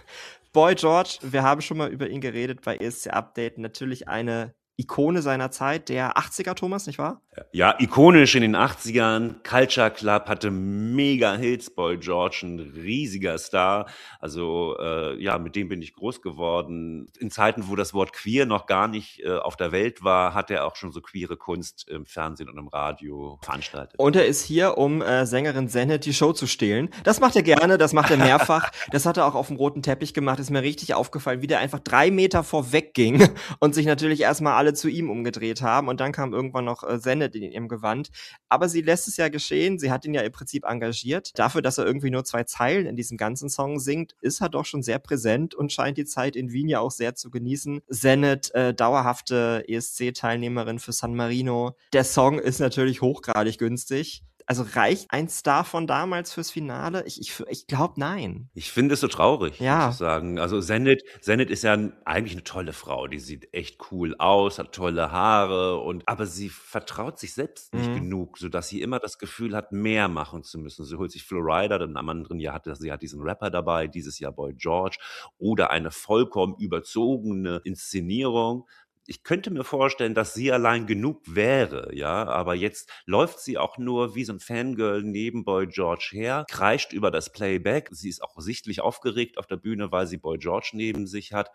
Boy George, wir haben schon mal über ihn geredet bei E S C Update. Natürlich eine Ikone seiner Zeit, der achtziger, Thomas, nicht wahr? Ja, ikonisch in den achtzigern. Culture Club hatte mega Hits. Boy George, ein riesiger Star. Also äh, ja, mit dem bin ich groß geworden. In Zeiten, wo das Wort queer noch gar nicht äh, auf der Welt war, hat er auch schon so queere Kunst im Fernsehen und im Radio veranstaltet. Und er ist hier, um äh, Sängerin Zenhit die Show zu stehlen. Das macht er gerne, das macht er mehrfach. Das hat er auch auf dem roten Teppich gemacht. Ist mir richtig aufgefallen, wie der einfach drei Meter vorweg ging und sich natürlich erstmal alle zu ihm umgedreht haben. Und dann kam irgendwann noch äh, Zenhit in ihrem Gewand. Aber sie lässt es ja geschehen. Sie hat ihn ja im Prinzip engagiert. Dafür, dass er irgendwie nur zwei Zeilen in diesem ganzen Song singt, ist er doch schon sehr präsent und scheint die Zeit in Wien ja auch sehr zu genießen. Zenhit, äh, dauerhafte E S C-Teilnehmerin für San Marino. Der Song ist natürlich hochgradig günstig. Also reicht ein Star von damals fürs Finale? Ich, ich, ich glaube, nein. Ich finde es so traurig, Ja. muss ich sagen. Also Zenhit, Zenhit ist ja ein, eigentlich eine tolle Frau. Die sieht echt cool aus, hat tolle Haare, und aber sie vertraut sich selbst nicht Mhm. genug, sodass sie immer das Gefühl hat, mehr machen zu müssen. Sie holt sich Florida, dann am anderen Jahr hatte sie hat diesen Rapper dabei, dieses Jahr Boy George, oder eine vollkommen überzogene Inszenierung. Ich könnte mir vorstellen, dass sie allein genug wäre, ja, aber jetzt läuft sie auch nur wie so ein Fangirl neben Boy George her, kreischt über das Playback. Sie ist auch sichtlich aufgeregt auf der Bühne, weil sie Boy George neben sich hat.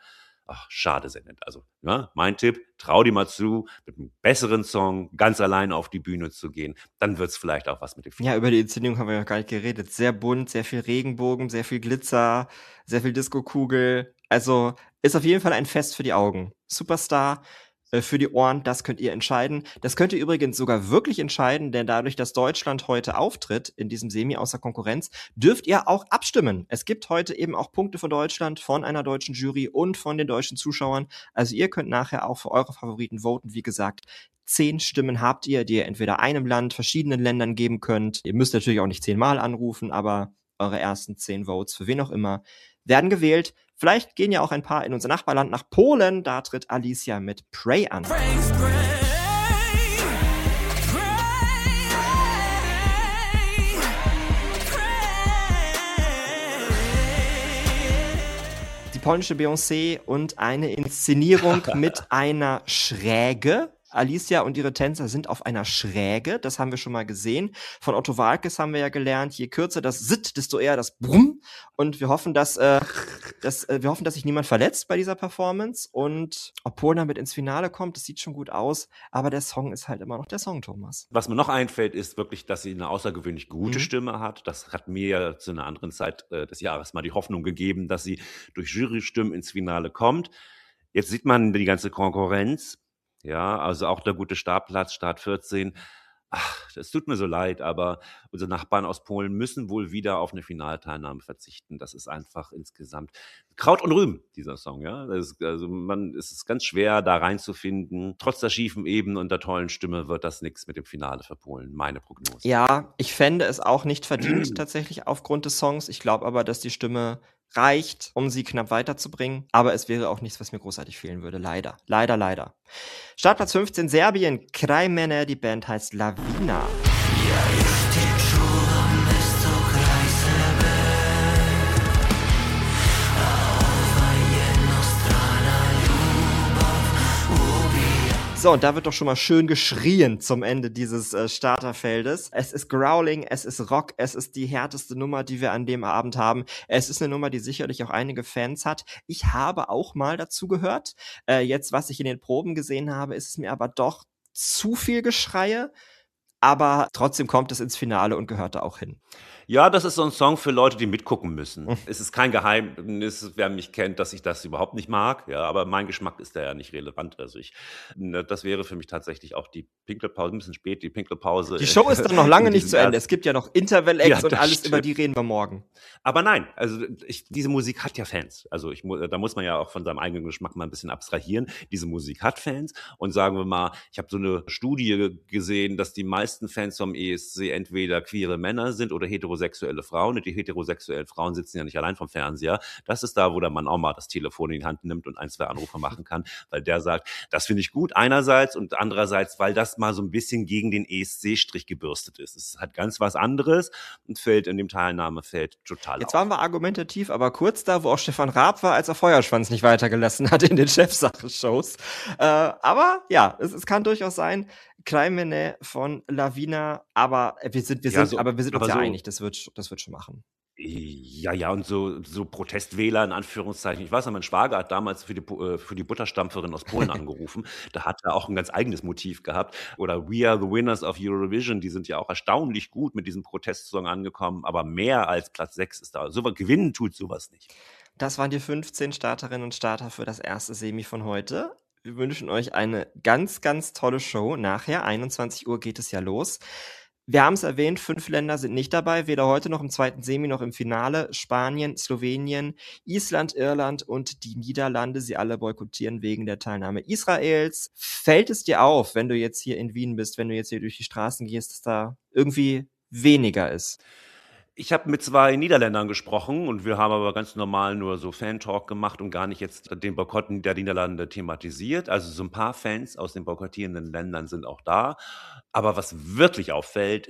ach, schade sendet. Also, ja, mein Tipp, trau dir mal zu, mit einem besseren Song ganz alleine auf die Bühne zu gehen. Dann wird's vielleicht auch was mit dem Ja, über die Inszenierung haben wir noch gar nicht geredet. Sehr bunt, sehr viel Regenbogen, sehr viel Glitzer, sehr viel Diskokugel. Also ist auf jeden Fall ein Fest für die Augen. Superstar äh, für die Ohren, das könnt ihr entscheiden. Das könnt ihr übrigens sogar wirklich entscheiden, denn dadurch, dass Deutschland heute auftritt in diesem Semi außer Konkurrenz, dürft ihr auch abstimmen. Es gibt heute eben auch Punkte von Deutschland, von einer deutschen Jury und von den deutschen Zuschauern. Also ihr könnt nachher auch für eure Favoriten voten. Wie gesagt, zehn Stimmen habt ihr, die ihr entweder einem Land, verschiedenen Ländern geben könnt. Ihr müsst natürlich auch nicht zehnmal anrufen, aber eure ersten zehn Votes, für wen auch immer, werden gewählt. Vielleicht gehen ja auch ein paar in unser Nachbarland nach Polen. Da tritt Alicia mit Pray an. Praise, pray, Die polnische Beyoncé und eine Inszenierung mit einer Schräge. Alicia und ihre Tänzer sind auf einer Schräge, das haben wir schon mal gesehen. Von Otto Waalkes haben wir ja gelernt, je kürzer das Sit, desto eher das Brumm. Und wir hoffen, dass, äh, dass, äh, wir hoffen, dass sich niemand verletzt bei dieser Performance. Und ob Polen damit ins Finale kommt, das sieht schon gut aus. Aber der Song ist halt immer noch der Song, Thomas. Was mir noch einfällt, ist wirklich, dass sie eine außergewöhnlich gute Mhm. Stimme hat. Das hat mir ja zu einer anderen Zeit äh, des Jahres mal die Hoffnung gegeben, dass sie durch Jurystimmen ins Finale kommt. Jetzt sieht man die ganze Konkurrenz. Ja, also auch der gute Startplatz, Start vierzehn. Ach, das tut mir so leid, aber unsere Nachbarn aus Polen müssen wohl wieder auf eine Finalteilnahme verzichten. Das ist einfach insgesamt Kraut und Rüben, dieser Song, ja. Das ist, also man, es ist ganz schwer, da reinzufinden. Trotz der schiefen Ebene und der tollen Stimme wird das nichts mit dem Finale für Polen. Meine Prognose. Ja, ich fände es auch nicht verdient tatsächlich aufgrund des Songs. Ich glaube aber, dass die Stimme reicht, um sie knapp weiterzubringen. Aber es wäre auch nichts, was mir großartig fehlen würde. Leider. Leider, leider. Startplatz fünfzehn, Serbien. Kraj Mene, die Band heißt Lavina. So, und da wird doch schon mal schön geschrien zum Ende dieses äh, Starterfeldes. Es ist Growling, es ist Rock, es ist die härteste Nummer, die wir an dem Abend haben. Es ist eine Nummer, die sicherlich auch einige Fans hat. Ich habe auch mal dazu gehört. Äh, jetzt, was ich in den Proben gesehen habe, ist es mir aber doch zu viel Geschreie. Aber trotzdem kommt es ins Finale und gehört da auch hin. Ja, das ist so ein Song für Leute, die mitgucken müssen. Es ist kein Geheimnis, wer mich kennt, dass ich das überhaupt nicht mag. Ja, aber mein Geschmack ist da ja nicht relevant. Also ich, ne, das wäre für mich tatsächlich auch die Pinkelpause, ein bisschen spät, die Pinkelpause. Die Show ist dann noch lange in nicht diesem zu Ende. ersten- Es gibt ja noch Interval-Acts Ja, und das alles, stimmt. über die reden wir morgen. Aber nein, also ich, diese Musik hat ja Fans. Also ich, mu- da muss man ja auch von seinem eigenen Geschmack mal ein bisschen abstrahieren. Diese Musik hat Fans. Und sagen wir mal, ich habe so eine Studie gesehen, dass die meisten Fans vom E S C entweder queere Männer sind oder heterosexuelle Frauen. Und die heterosexuellen Frauen sitzen ja nicht allein vom Fernseher. Das ist da, wo der Mann auch mal das Telefon in die Hand nimmt und ein, zwei Anrufe machen kann, weil der sagt, das finde ich gut einerseits und andererseits, weil das mal so ein bisschen gegen den E S C-Strich gebürstet ist. Es hat ganz was anderes und fällt in dem Teilnahmefeld total Jetzt auf. waren wir argumentativ, aber kurz da, wo auch Stefan Raab war, als er Feuerschwanz nicht weitergelassen hat in den Chefsache-Shows. Äh, aber ja, es, es kann durchaus sein, Kraj Mene von Lavina, aber wir sind, wir Ja, sind, so- aber wir sind uns aber ja so- einig, das wird, das wird schon machen. Ja, ja, und so, so Protestwähler in Anführungszeichen. Ich weiß noch, mein Schwager hat damals für die, Bu- äh, für die Butterstampferin aus Polen angerufen. Da hat er auch ein ganz eigenes Motiv gehabt. Oder We Are the Winners of Eurovision, die sind ja auch erstaunlich gut mit diesem Protestsong angekommen. Aber mehr als Platz sechs ist da. So gewinnen tut sowas nicht. Das waren die fünfzehn Starterinnen und Starter für das erste Semi von heute. Wir wünschen euch eine ganz, ganz tolle Show. Nachher, einundzwanzig Uhr, geht es ja los. Wir haben es erwähnt, fünf Länder sind nicht dabei, weder heute noch im zweiten Semi noch im Finale. Spanien, Slowenien, Island, Irland und die Niederlande. Sie alle boykottieren wegen der Teilnahme Israels. Fällt es dir auf, wenn du jetzt hier in Wien bist, wenn du jetzt hier durch die Straßen gehst, dass da irgendwie weniger ist? Ich habe mit zwei Niederländern gesprochen und wir haben aber ganz normal nur so Fan-Talk gemacht und gar nicht jetzt den Boykotten der Niederlande thematisiert. Also so ein paar Fans aus den boykottierenden Ländern sind auch da. Aber was wirklich auffällt, ist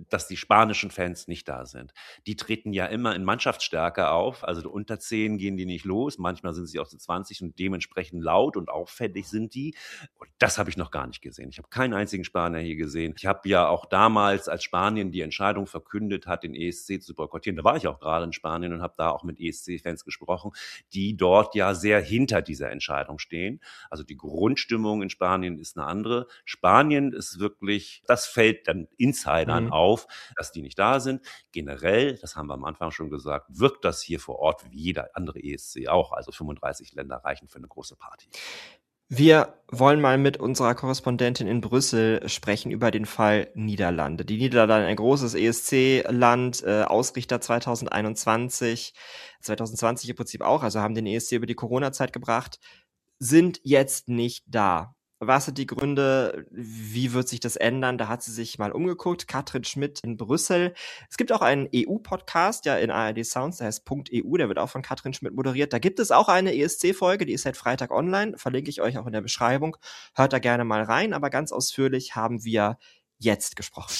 dass die spanischen Fans nicht da sind. Die treten ja immer in Mannschaftsstärke auf, also unter zehn gehen die nicht los, manchmal sind sie auch zu zwanzig und dementsprechend laut und auffällig sind die. Und das habe ich noch gar nicht gesehen. Ich habe keinen einzigen Spanier hier gesehen. Ich habe ja auch damals, als Spanien die Entscheidung verkündet hat, den E S C zu boykottieren, da war ich auch gerade in Spanien und habe da auch mit E S C-Fans gesprochen, die dort ja sehr hinter dieser Entscheidung stehen. Also die Grundstimmung in Spanien ist eine andere. Spanien ist wirklich, das fällt dann Insidern mhm. auf, dass die nicht da sind. Generell, das haben wir am Anfang schon gesagt, wirkt das hier vor Ort wie jeder andere E S C auch. Also fünfunddreißig Länder reichen für eine große Party. Wir wollen mal mit unserer Korrespondentin in Brüssel sprechen über den Fall Niederlande. Die Niederlande, ein großes E S C-Land, äh, Ausrichter zwanzig einundzwanzig, zwanzig zwanzig im Prinzip auch, also haben den E S C über die Corona-Zeit gebracht, sind jetzt nicht da. Was sind die Gründe? Wie wird sich das ändern? Da hat sie sich mal umgeguckt. Katrin Schmidt in Brüssel. Es gibt auch einen E U-Podcast, ja, in A R D Sounds, der heißt .E U, der wird auch von Katrin Schmidt moderiert. Da gibt es auch eine E S C-Folge, die ist seit Freitag online. Verlinke ich euch auch in der Beschreibung. Hört da gerne mal rein, aber ganz ausführlich haben wir jetzt gesprochen.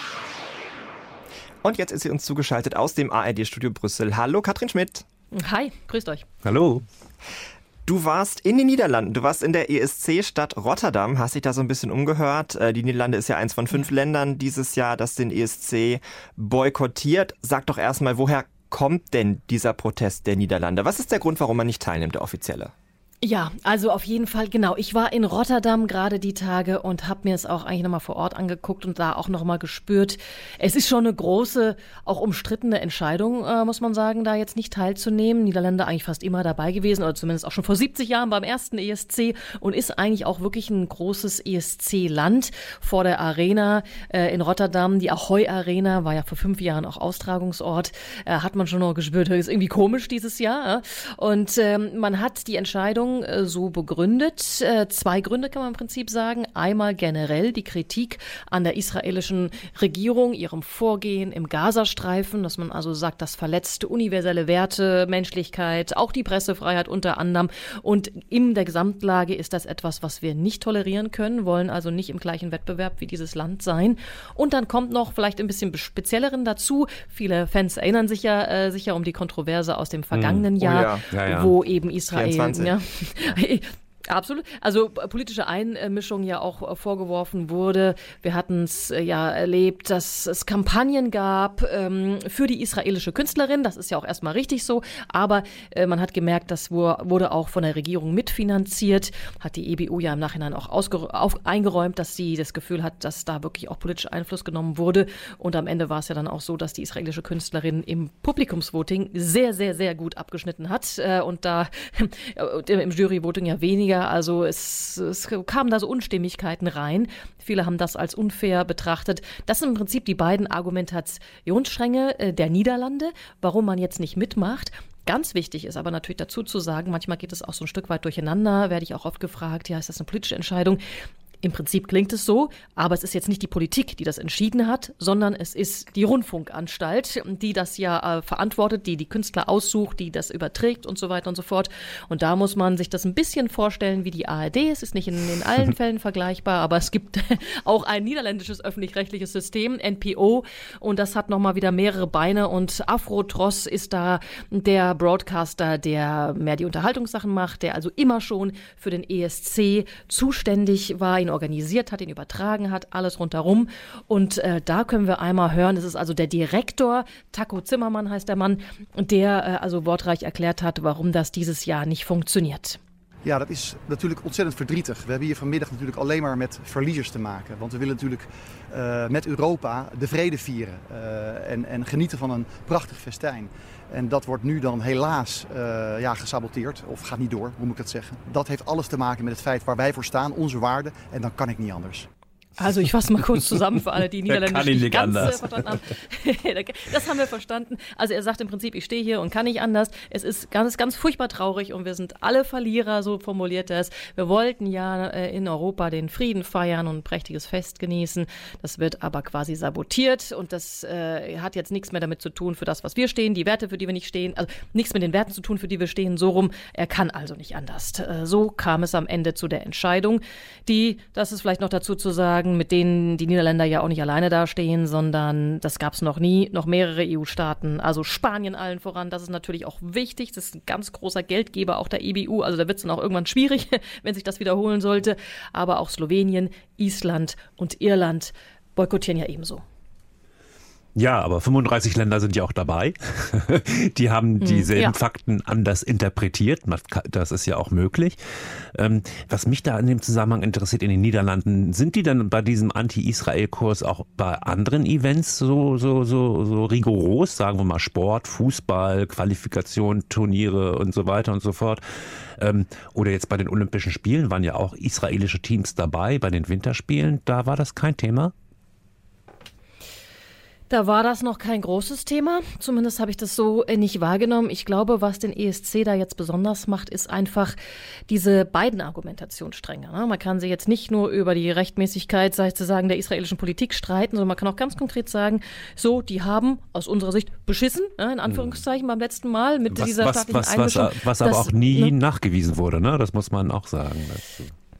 Und jetzt ist sie uns zugeschaltet aus dem A R D-Studio Brüssel. Hallo, Katrin Schmidt. Hi, grüßt euch. Hallo. Du warst in den Niederlanden, du warst in der E S C-Stadt Rotterdam, hast dich da so ein bisschen umgehört. Die Niederlande ist ja eins von fünf Ländern dieses Jahr, das den E S C boykottiert. Sag doch erstmal, woher kommt denn dieser Protest der Niederlande? Was ist der Grund, warum man nicht teilnimmt, der offizielle? Ja, also auf jeden Fall, genau. Ich war in Rotterdam gerade die Tage und habe mir es auch eigentlich nochmal vor Ort angeguckt und da auch nochmal gespürt. Es ist schon eine große, auch umstrittene Entscheidung, äh, muss man sagen, da jetzt nicht teilzunehmen. Niederlande eigentlich fast immer dabei gewesen oder zumindest auch schon vor siebzig Jahren beim ersten E S C und ist eigentlich auch wirklich ein großes E S C-Land vor der Arena äh, in Rotterdam. Die Ahoy Arena war ja vor fünf Jahren auch Austragungsort. Äh, hat man schon noch gespürt, ist irgendwie komisch dieses Jahr. Äh? Und ähm, man hat die Entscheidung so begründet. Zwei Gründe kann man im Prinzip sagen. Einmal generell die Kritik an der israelischen Regierung, ihrem Vorgehen im Gazastreifen, dass man also sagt, das verletzt universelle Werte, Menschlichkeit, auch die Pressefreiheit unter anderem. Und in der Gesamtlage ist das etwas, was wir nicht tolerieren können, wollen also nicht im gleichen Wettbewerb wie dieses Land sein. Und dann kommt noch vielleicht ein bisschen spezielleren dazu. Viele Fans erinnern sich ja äh, sicher um die Kontroverse aus dem vergangenen oh, Jahr, ja. Ja, ja. wo eben Israel... vierundzwanzig Ja, absolut. Also politische Einmischung ja auch vorgeworfen wurde. Wir hatten es ja erlebt, dass es Kampagnen gab ähm, für die israelische Künstlerin. Das ist ja auch erstmal richtig so. Aber äh, man hat gemerkt, das wurde auch von der Regierung mitfinanziert. Hat die E B U ja im Nachhinein auch ausger- auf, eingeräumt, dass sie das Gefühl hat, dass da wirklich auch politischer Einfluss genommen wurde. Und am Ende war es ja dann auch so, dass die israelische Künstlerin im Publikumsvoting sehr, sehr, sehr gut abgeschnitten hat. Äh, und da im Juryvoting ja weniger. Also es, es kamen da so Unstimmigkeiten rein. Viele haben das als unfair betrachtet. Das sind im Prinzip die beiden Argumentationsstränge äh, der Niederlande, warum man jetzt nicht mitmacht. Ganz wichtig ist aber natürlich dazu zu sagen, manchmal geht es auch so ein Stück weit durcheinander, werde ich auch oft gefragt, ja, ist das eine politische Entscheidung? Im Prinzip klingt es so, aber es ist jetzt nicht die Politik, die das entschieden hat, sondern es ist die Rundfunkanstalt, die das ja äh, verantwortet, die die Künstler aussucht, die das überträgt und so weiter und so fort. Und da muss man sich das ein bisschen vorstellen wie die A R D. Es ist nicht in, in allen Fällen vergleichbar, aber es gibt auch ein niederländisches öffentlich-rechtliches System, N P O, und das hat nochmal wieder mehrere Beine. Und Afro-Tros ist da der Broadcaster, der mehr die Unterhaltungssachen macht, der also immer schon für den E S C zuständig war, ihn organisiert hat, ihn übertragen hat, alles rundherum. Und äh, da können wir einmal hören, es ist also der Direktor, Taco Zimmermann heißt der Mann, der äh, also wortreich erklärt hat, warum das dieses Jahr nicht funktioniert. Ja, dat is natuurlijk ontzettend verdrietig. We hebben hier vanmiddag natuurlijk alleen maar met verliezers te maken. Want we willen natuurlijk uh, met Europa de vrede vieren uh, en, en genieten van een prachtig festijn. En dat wordt nu dan helaas uh, ja, gesaboteerd, of gaat niet door, hoe moet ik dat zeggen. Dat heeft alles te maken met het feit waar wij voor staan, onze waarden, en dan kan ik niet anders. Also ich fasse mal kurz zusammen für alle, die Niederländisch nicht, nicht ganz anders. verstanden haben. Das haben wir verstanden. Also er sagt im Prinzip, ich stehe hier und kann nicht anders. Es ist ganz, ganz furchtbar traurig und wir sind alle Verlierer, so formuliert er es. Wir wollten ja in Europa den Frieden feiern und ein prächtiges Fest genießen. Das wird aber quasi sabotiert und das äh, hat jetzt nichts mehr damit zu tun für das, was wir stehen, die Werte, für die wir nicht stehen, also nichts mit den Werten zu tun, für die wir stehen, so rum. Er kann also nicht anders. Äh, so kam es am Ende zu der Entscheidung, die, das ist vielleicht noch dazu zu sagen, sagen, mit denen die Niederländer ja auch nicht alleine dastehen, sondern das gab es noch nie, noch mehrere E U-Staaten, also Spanien allen voran, das ist natürlich auch wichtig, das ist ein ganz großer Geldgeber auch der E B U, also da wird es dann auch irgendwann schwierig, wenn sich das wiederholen sollte, aber auch Slowenien, Island und Irland boykottieren ja ebenso. Ja, aber fünfunddreißig Länder sind ja auch dabei. Die haben dieselben ja. Fakten anders interpretiert. Das ist ja auch möglich. Was mich da in dem Zusammenhang interessiert in den Niederlanden, sind die dann bei diesem Anti-Israel-Kurs auch bei anderen Events so, so, so, so rigoros, sagen wir mal Sport, Fußball, Qualifikation, Turniere und so weiter und so fort? Oder jetzt bei den Olympischen Spielen waren ja auch israelische Teams dabei, bei den Winterspielen, da war das kein Thema? Da war das noch kein großes Thema, zumindest habe ich das so nicht wahrgenommen. Ich glaube, was den E S C da jetzt besonders macht, ist einfach diese beiden Argumentationsstränge. Man kann sich jetzt nicht nur über die Rechtmäßigkeit, sozusagen, der israelischen Politik streiten, sondern man kann auch ganz konkret sagen, so, die haben aus unserer Sicht beschissen, in Anführungszeichen beim letzten Mal mit was, dieser was, staatlichen was, Einmischung. Was, was aber das, auch nie ne? nachgewiesen wurde, ne? Das muss man auch sagen dazu.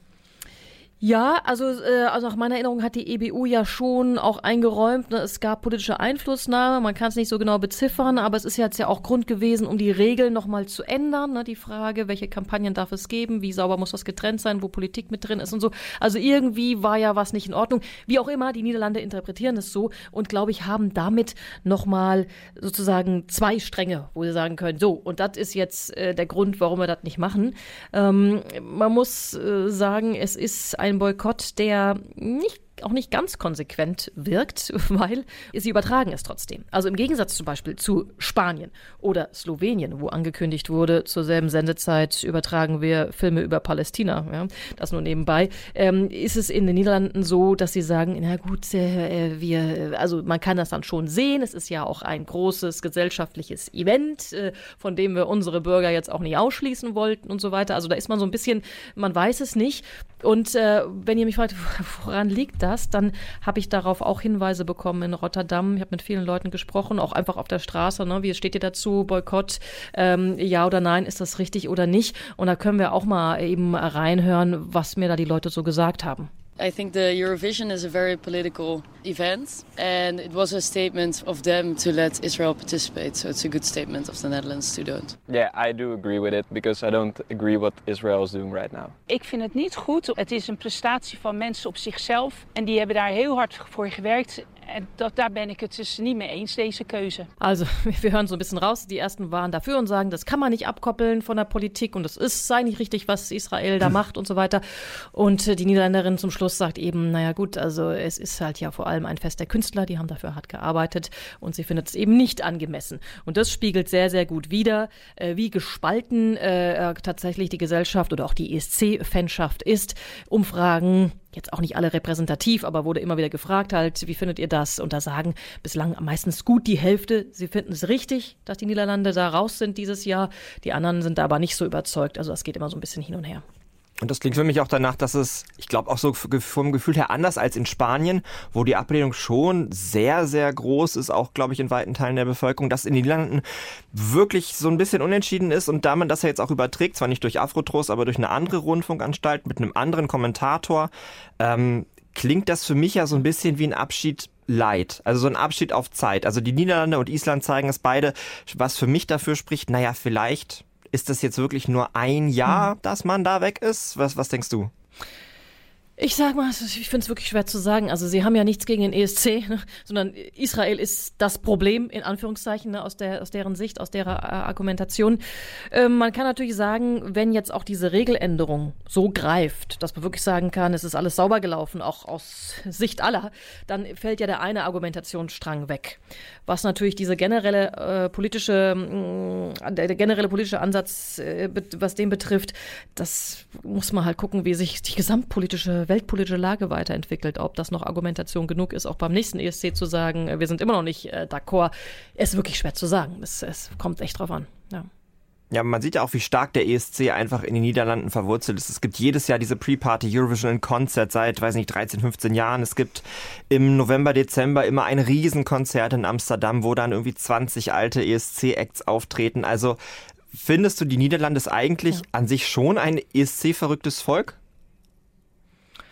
Ja, also, äh, also nach meiner Erinnerung hat die E B U ja schon auch eingeräumt, ne, es gab politische Einflussnahme, man kann es nicht so genau beziffern, aber es ist jetzt ja auch Grund gewesen, um die Regeln nochmal zu ändern, ne, die Frage, welche Kampagnen darf es geben, wie sauber muss das getrennt sein, wo Politik mit drin ist und so. Also irgendwie war ja was nicht in Ordnung. Wie auch immer, die Niederlande interpretieren es so und, glaube ich, haben damit nochmal sozusagen zwei Stränge, wo sie sagen können, so, und das ist jetzt äh, der Grund, warum wir das nicht machen. Ähm, man muss äh, sagen, es ist ein Boykott, der nicht auch nicht ganz konsequent wirkt, weil sie übertragen es trotzdem. Also im Gegensatz zum Beispiel zu Spanien oder Slowenien, wo angekündigt wurde, zur selben Sendezeit übertragen wir Filme über Palästina, ja, das nur nebenbei, ähm, ist es in den Niederlanden so, dass sie sagen, na gut, äh, wir, also man kann das dann schon sehen, es ist ja auch ein großes gesellschaftliches Event, äh, von dem wir unsere Bürger jetzt auch nicht ausschließen wollten und so weiter. Also da ist man so ein bisschen, man weiß es nicht. Und äh, wenn ihr mich fragt, woran liegt das, dann habe ich darauf auch Hinweise bekommen in Rotterdam. Ich habe mit vielen Leuten gesprochen, auch einfach auf der Straße. Ne? Wie steht ihr dazu? Boykott, ähm, ja oder nein? Ist das richtig oder nicht? Und da können wir auch mal eben reinhören, was mir da die Leute so gesagt haben. I think the Eurovision is a very political event and it was a statement of them to let Israel participate. So it's a good statement of the Netherlands to do it. Yeah, I do agree with it because I don't agree what Israel is doing right now. Ik vind het niet goed. Het is een prestatie van mensen op zichzelf en die hebben daar heel hard voor gewerkt. En dat, daar ben ik het dus niet mee eens, deze keuze. Also, wir hören so ein bisschen raus. Die ersten waren dafür und sagen, das kann man nicht abkoppeln von der Politik und das ist, sei nicht richtig, was Israel da macht und so weiter. Und die Niederländerin zum Schluss sagt eben, naja gut, also es ist halt ja vor allem ein Fest der Künstler, die haben dafür hart gearbeitet und sie findet es eben nicht angemessen. Und das spiegelt sehr, sehr gut wider, äh, wie gespalten äh, tatsächlich die Gesellschaft oder auch die E S C-Fanschaft ist. Umfragen, jetzt auch nicht alle repräsentativ, aber wurde immer wieder gefragt halt, wie findet ihr das? Und da sagen bislang meistens gut die Hälfte, sie finden es richtig, dass die Niederlande da raus sind dieses Jahr. Die anderen sind da aber nicht so überzeugt. Also das geht immer so ein bisschen hin und her. Und das klingt für mich auch danach, dass es, ich glaube auch so vom Gefühl her anders als in Spanien, wo die Ablehnung schon sehr, sehr groß ist, auch glaube ich in weiten Teilen der Bevölkerung, dass in den Niederlanden wirklich so ein bisschen unentschieden ist und da man das ja jetzt auch überträgt, zwar nicht durch Afro-Trost, aber durch eine andere Rundfunkanstalt mit einem anderen Kommentator, ähm, klingt das für mich ja so ein bisschen wie ein Abschied light, also so ein Abschied auf Zeit. Also die Niederlande und Island zeigen es beide, was für mich dafür spricht, naja, vielleicht ist das jetzt wirklich nur ein Jahr, dass man da weg ist? Was, was denkst du? Ich sag mal, ich finde es wirklich schwer zu sagen. Also sie haben ja nichts gegen den E S C, ne? Sondern Israel ist das Problem, in Anführungszeichen, ne? aus, der, aus deren Sicht, aus deren äh, Argumentation. Ähm, man kann natürlich sagen, wenn jetzt auch diese Regeländerung so greift, dass man wirklich sagen kann, es ist alles sauber gelaufen, auch aus Sicht aller, dann fällt ja der eine Argumentationsstrang weg. Was natürlich diese generelle äh, politische, mh, der generelle politische Ansatz, äh, was den betrifft, das muss man halt gucken, wie sich die gesamtpolitische weltpolitische Lage weiterentwickelt, ob das noch Argumentation genug ist, auch beim nächsten E S C zu sagen, wir sind immer noch nicht äh, d'accord, ist wirklich schwer zu sagen. Es, es kommt echt drauf an. Ja. Ja, man sieht ja auch, wie stark der E S C einfach in den Niederlanden verwurzelt ist. Es gibt jedes Jahr diese Pre-Party Eurovision in Concert seit, weiß nicht, dreizehn, fünfzehn Jahren. Es gibt im November, Dezember immer ein Riesenkonzert in Amsterdam, wo dann irgendwie zwanzig alte E S C-Acts auftreten. Also findest du, die Niederlande ist eigentlich ja. an sich schon ein E S C-verrücktes Volk?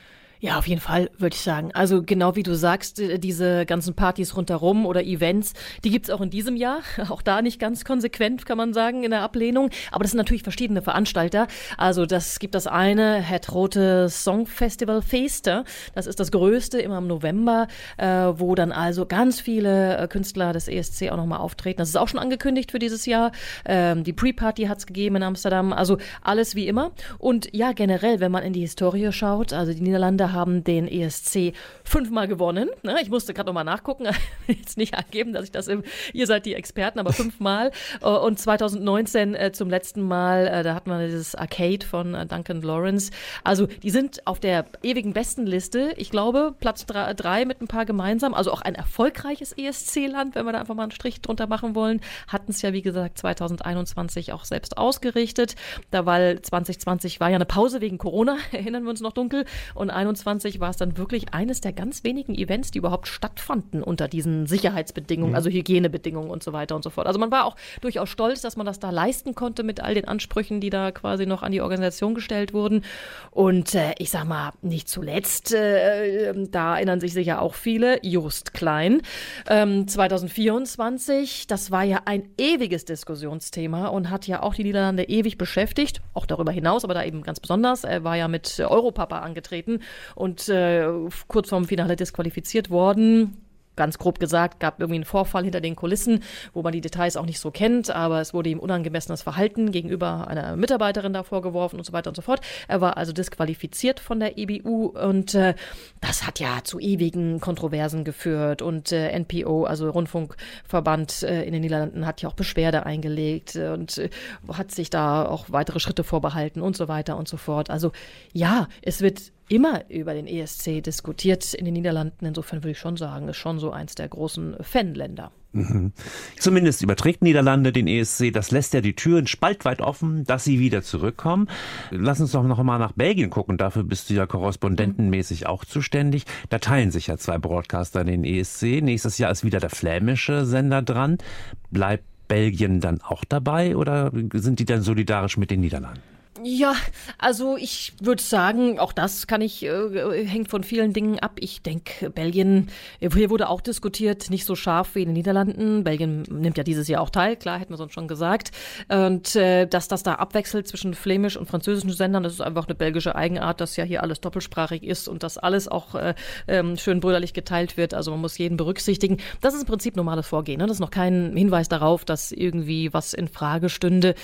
Ja, auf jeden Fall, würde ich sagen. Also genau wie du sagst, diese ganzen Partys rundherum oder Events, die gibt's auch in diesem Jahr. Auch da nicht ganz konsequent, kann man sagen, in der Ablehnung. Aber das sind natürlich verschiedene Veranstalter. Also das gibt das eine, Het Rote Songfestival Feeste. Das ist das größte, immer im November, äh, wo dann also ganz viele äh, Künstler des E S C auch nochmal auftreten. Das ist auch schon angekündigt für dieses Jahr. Ähm, die Pre-Party hat's gegeben in Amsterdam. Also alles wie immer. Und ja, generell, wenn man in die Historie schaut, also die Niederlande haben den E S C fünfmal gewonnen. Ich musste gerade nochmal nachgucken, jetzt nicht angeben, dass ich das im, ihr seid die Experten, aber fünfmal. Und zwanzig neunzehn zum letzten Mal, da hatten wir dieses Arcade von Duncan Lawrence. Also die sind auf der ewigen Bestenliste. Ich glaube, Platz drei, drei mit ein paar gemeinsam. Also auch ein erfolgreiches E S C-Land, wenn wir da einfach mal einen Strich drunter machen wollen. Hatten es ja, wie gesagt, zwanzig einundzwanzig auch selbst ausgerichtet. Da weil zwanzig zwanzig war ja eine Pause wegen Corona, erinnern wir uns noch dunkel. Und einundzwanzig war es dann wirklich eines der ganz wenigen Events, die überhaupt stattfanden unter diesen Sicherheitsbedingungen, mhm. also Hygienebedingungen und so weiter und so fort. Also man war auch durchaus stolz, dass man das da leisten konnte mit all den Ansprüchen, die da quasi noch an die Organisation gestellt wurden. Und äh, ich sag mal, nicht zuletzt, äh, da erinnern sich sicher auch viele, Joost Klein. Ähm, zwanzig vierundzwanzig, das war ja ein ewiges Diskussionsthema und hat ja auch die Niederlande ewig beschäftigt, auch darüber hinaus, aber da eben ganz besonders. Er war ja mit Europapa angetreten und äh, kurz vorm Finale disqualifiziert worden. Ganz grob gesagt, gab irgendwie einen Vorfall hinter den Kulissen, wo man die Details auch nicht so kennt, aber es wurde ihm unangemessenes Verhalten gegenüber einer Mitarbeiterin da vorgeworfen und so weiter und so fort. Er war also disqualifiziert von der E B U und äh, das hat ja zu ewigen Kontroversen geführt und äh, N P O, also Rundfunkverband äh, in den Niederlanden, hat ja auch Beschwerde eingelegt äh, und äh, hat sich da auch weitere Schritte vorbehalten und so weiter und so fort. Also ja, es wird immer über den E S C diskutiert in den Niederlanden. Insofern würde ich schon sagen, ist schon so eins der großen Fanländer. Mhm. Zumindest überträgt Niederlande den E S C. Das lässt ja die Türen spaltweit offen, dass sie wieder zurückkommen. Lass uns doch noch mal nach Belgien gucken. Dafür bist du ja korrespondentenmäßig auch zuständig. Da teilen sich ja zwei Broadcaster den E S C. Nächstes Jahr ist wieder der flämische Sender dran. Bleibt Belgien dann auch dabei oder sind die dann solidarisch mit den Niederlanden? Ja, also ich würde sagen, auch das kann ich, äh, hängt von vielen Dingen ab. Ich denke, Belgien, hier wurde auch diskutiert, nicht so scharf wie in den Niederlanden. Belgien nimmt ja dieses Jahr auch teil, klar, hätten wir sonst schon gesagt. Und äh, dass das da abwechselt zwischen flämisch und französischen Sendern, das ist einfach eine belgische Eigenart, dass ja hier alles doppelsprachig ist und dass alles auch äh, ähm, schön brüderlich geteilt wird. Also man muss jeden berücksichtigen. Das ist im Prinzip normales Vorgehen. Ne? Das ist noch kein Hinweis darauf, dass irgendwie was in Frage stünde.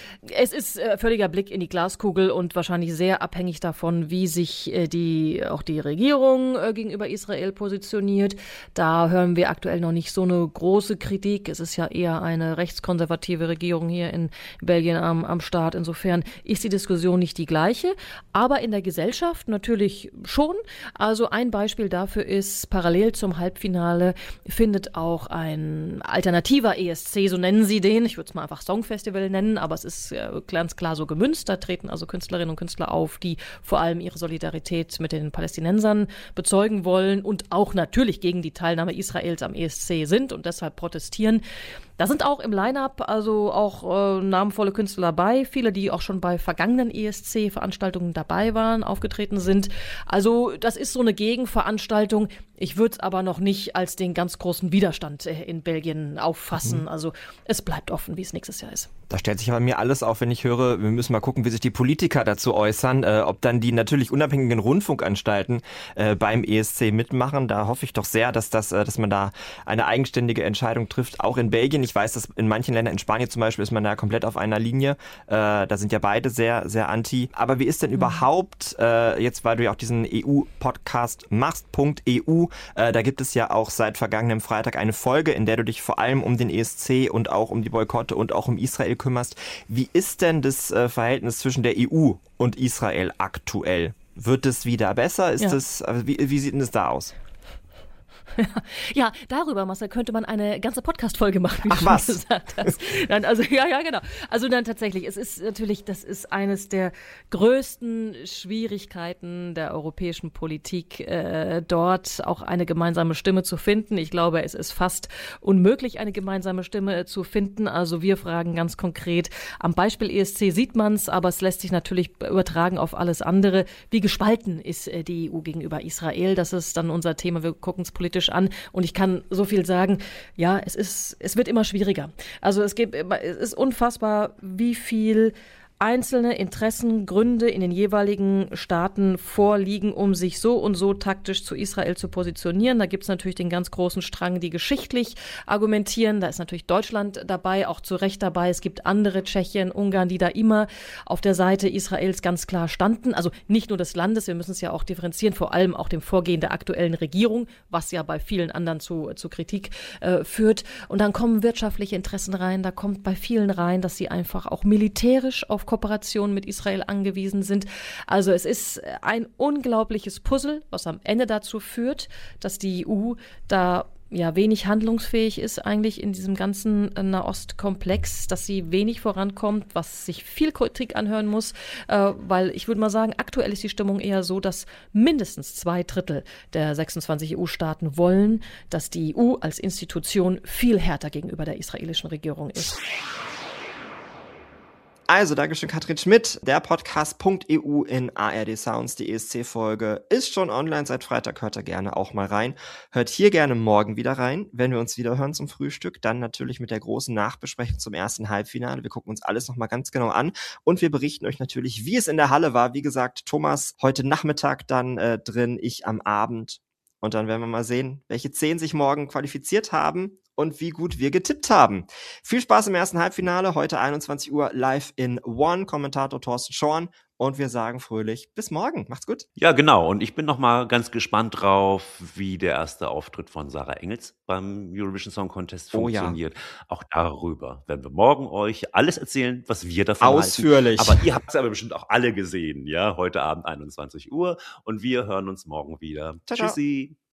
Es ist äh, völliger Blick in die Glaskugel und wahrscheinlich sehr abhängig davon, wie sich äh, die auch die Regierung äh, gegenüber Israel positioniert. Da hören wir aktuell noch nicht so eine große Kritik. Es ist ja eher eine rechtskonservative Regierung hier in Belgien am, am Start. Insofern ist die Diskussion nicht die gleiche, aber in der Gesellschaft natürlich schon. Also ein Beispiel dafür ist, parallel zum Halbfinale findet auch ein alternativer E S C, so nennen sie den. Ich würde es mal einfach Songfestival nennen, aber es ist ganz klar so gemünzt. Da treten also Künstlerinnen und Künstler auf, die vor allem ihre Solidarität mit den Palästinensern bezeugen wollen und auch natürlich gegen die Teilnahme Israels am E S C sind und deshalb protestieren. Da sind auch im Line-Up also auch äh, namenvolle Künstler dabei, viele, die auch schon bei vergangenen E S C-Veranstaltungen dabei waren, aufgetreten sind. Also das ist so eine Gegenveranstaltung. Ich würde es aber noch nicht als den ganz großen Widerstand äh, in Belgien auffassen. Mhm. Also es bleibt offen, wie es nächstes Jahr ist. Da stellt sich aber mir alles auf, wenn ich höre, wir müssen mal gucken, wie sich die Politiker dazu äußern, äh, ob dann die natürlich unabhängigen Rundfunkanstalten äh, beim E S C mitmachen. Da hoffe ich doch sehr, dass das, äh, dass man da eine eigenständige Entscheidung trifft, auch in Belgien. Ich weiß, dass in manchen Ländern, in Spanien zum Beispiel, ist man da komplett auf einer Linie. Äh, da sind ja beide sehr, sehr anti. Aber wie ist denn mhm. überhaupt, äh, jetzt weil du ja auch diesen E U-Podcast machst, .E U, äh, da gibt es ja auch seit vergangenem Freitag eine Folge, in der du dich vor allem um den E S C und auch um die Boykotte und auch um Israel kümmerst. Wie ist denn das äh, Verhältnis zwischen der E U und Israel aktuell? Wird es wieder besser? Ist ja. es, also wie, wie sieht denn das da aus? Ja, darüber, Marcel, könnte man eine ganze Podcast-Folge machen, wie Ach, du was? schon gesagt hast. Dann, also, ja, ja, genau. Also dann tatsächlich, es ist natürlich, das ist eines der größten Schwierigkeiten der europäischen Politik, äh, dort auch eine gemeinsame Stimme zu finden. Ich glaube, es ist fast unmöglich, eine gemeinsame Stimme zu finden. Also wir fragen ganz konkret, am Beispiel E S C sieht man es, aber es lässt sich natürlich übertragen auf alles andere. Wie gespalten ist äh, die E U gegenüber Israel? Das ist dann unser Thema. Wir gucken es politisch an und ich kann so viel sagen, ja, es ist, es wird immer schwieriger. Also es gibt, es ist unfassbar, wie viel einzelne Interessengründe in den jeweiligen Staaten vorliegen, um sich so und so taktisch zu Israel zu positionieren. Da gibt es natürlich den ganz großen Strang, die geschichtlich argumentieren. Da ist natürlich Deutschland dabei, auch zu Recht dabei. Es gibt andere, Tschechien, Ungarn, die da immer auf der Seite Israels ganz klar standen. Also nicht nur des Landes, wir müssen es ja auch differenzieren, vor allem auch dem Vorgehen der aktuellen Regierung, was ja bei vielen anderen zu, zu Kritik äh, führt. Und dann kommen wirtschaftliche Interessen rein, da kommt bei vielen rein, dass sie einfach auch militärisch auf Kooperation mit Israel angewiesen sind. Also es ist ein unglaubliches Puzzle, was am Ende dazu führt, dass die E U da ja wenig handlungsfähig ist eigentlich in diesem ganzen Nahostkomplex, dass sie wenig vorankommt, was sich viel Kritik anhören muss, äh, weil ich würde mal sagen, aktuell ist die Stimmung eher so, dass mindestens zwei Drittel der sechsundzwanzig E U-Staaten wollen, dass die E U als Institution viel härter gegenüber der israelischen Regierung ist. Also, Dankeschön, Katrin Schmidt. Der Podcast.eu in A R D Sounds, die E S C-Folge, ist schon online seit Freitag. Hört da gerne auch mal rein. Hört hier gerne morgen wieder rein, wenn wir uns wieder hören zum Frühstück. Dann natürlich mit der großen Nachbesprechung zum ersten Halbfinale. Wir gucken uns alles nochmal ganz genau an. Und wir berichten euch natürlich, wie es in der Halle war. Wie gesagt, Thomas heute Nachmittag dann äh, drin, ich am Abend. Und dann werden wir mal sehen, welche zehn sich morgen qualifiziert haben und wie gut wir getippt haben. Viel Spaß im ersten Halbfinale, heute einundzwanzig Uhr live in One, Kommentator Thorsten Schorn. Und wir sagen fröhlich bis morgen. Macht's gut. Ja, genau. Und ich bin noch mal ganz gespannt drauf, wie der erste Auftritt von Sarah Engels beim Eurovision Song Contest Oh ja. funktioniert. Auch darüber werden wir morgen euch alles erzählen, was wir davon Ausführlich. halten. Aber ihr habt es aber bestimmt auch alle gesehen, ja? Heute Abend einundzwanzig Uhr. Und wir hören uns morgen wieder. Ciao, ciao. Tschüssi.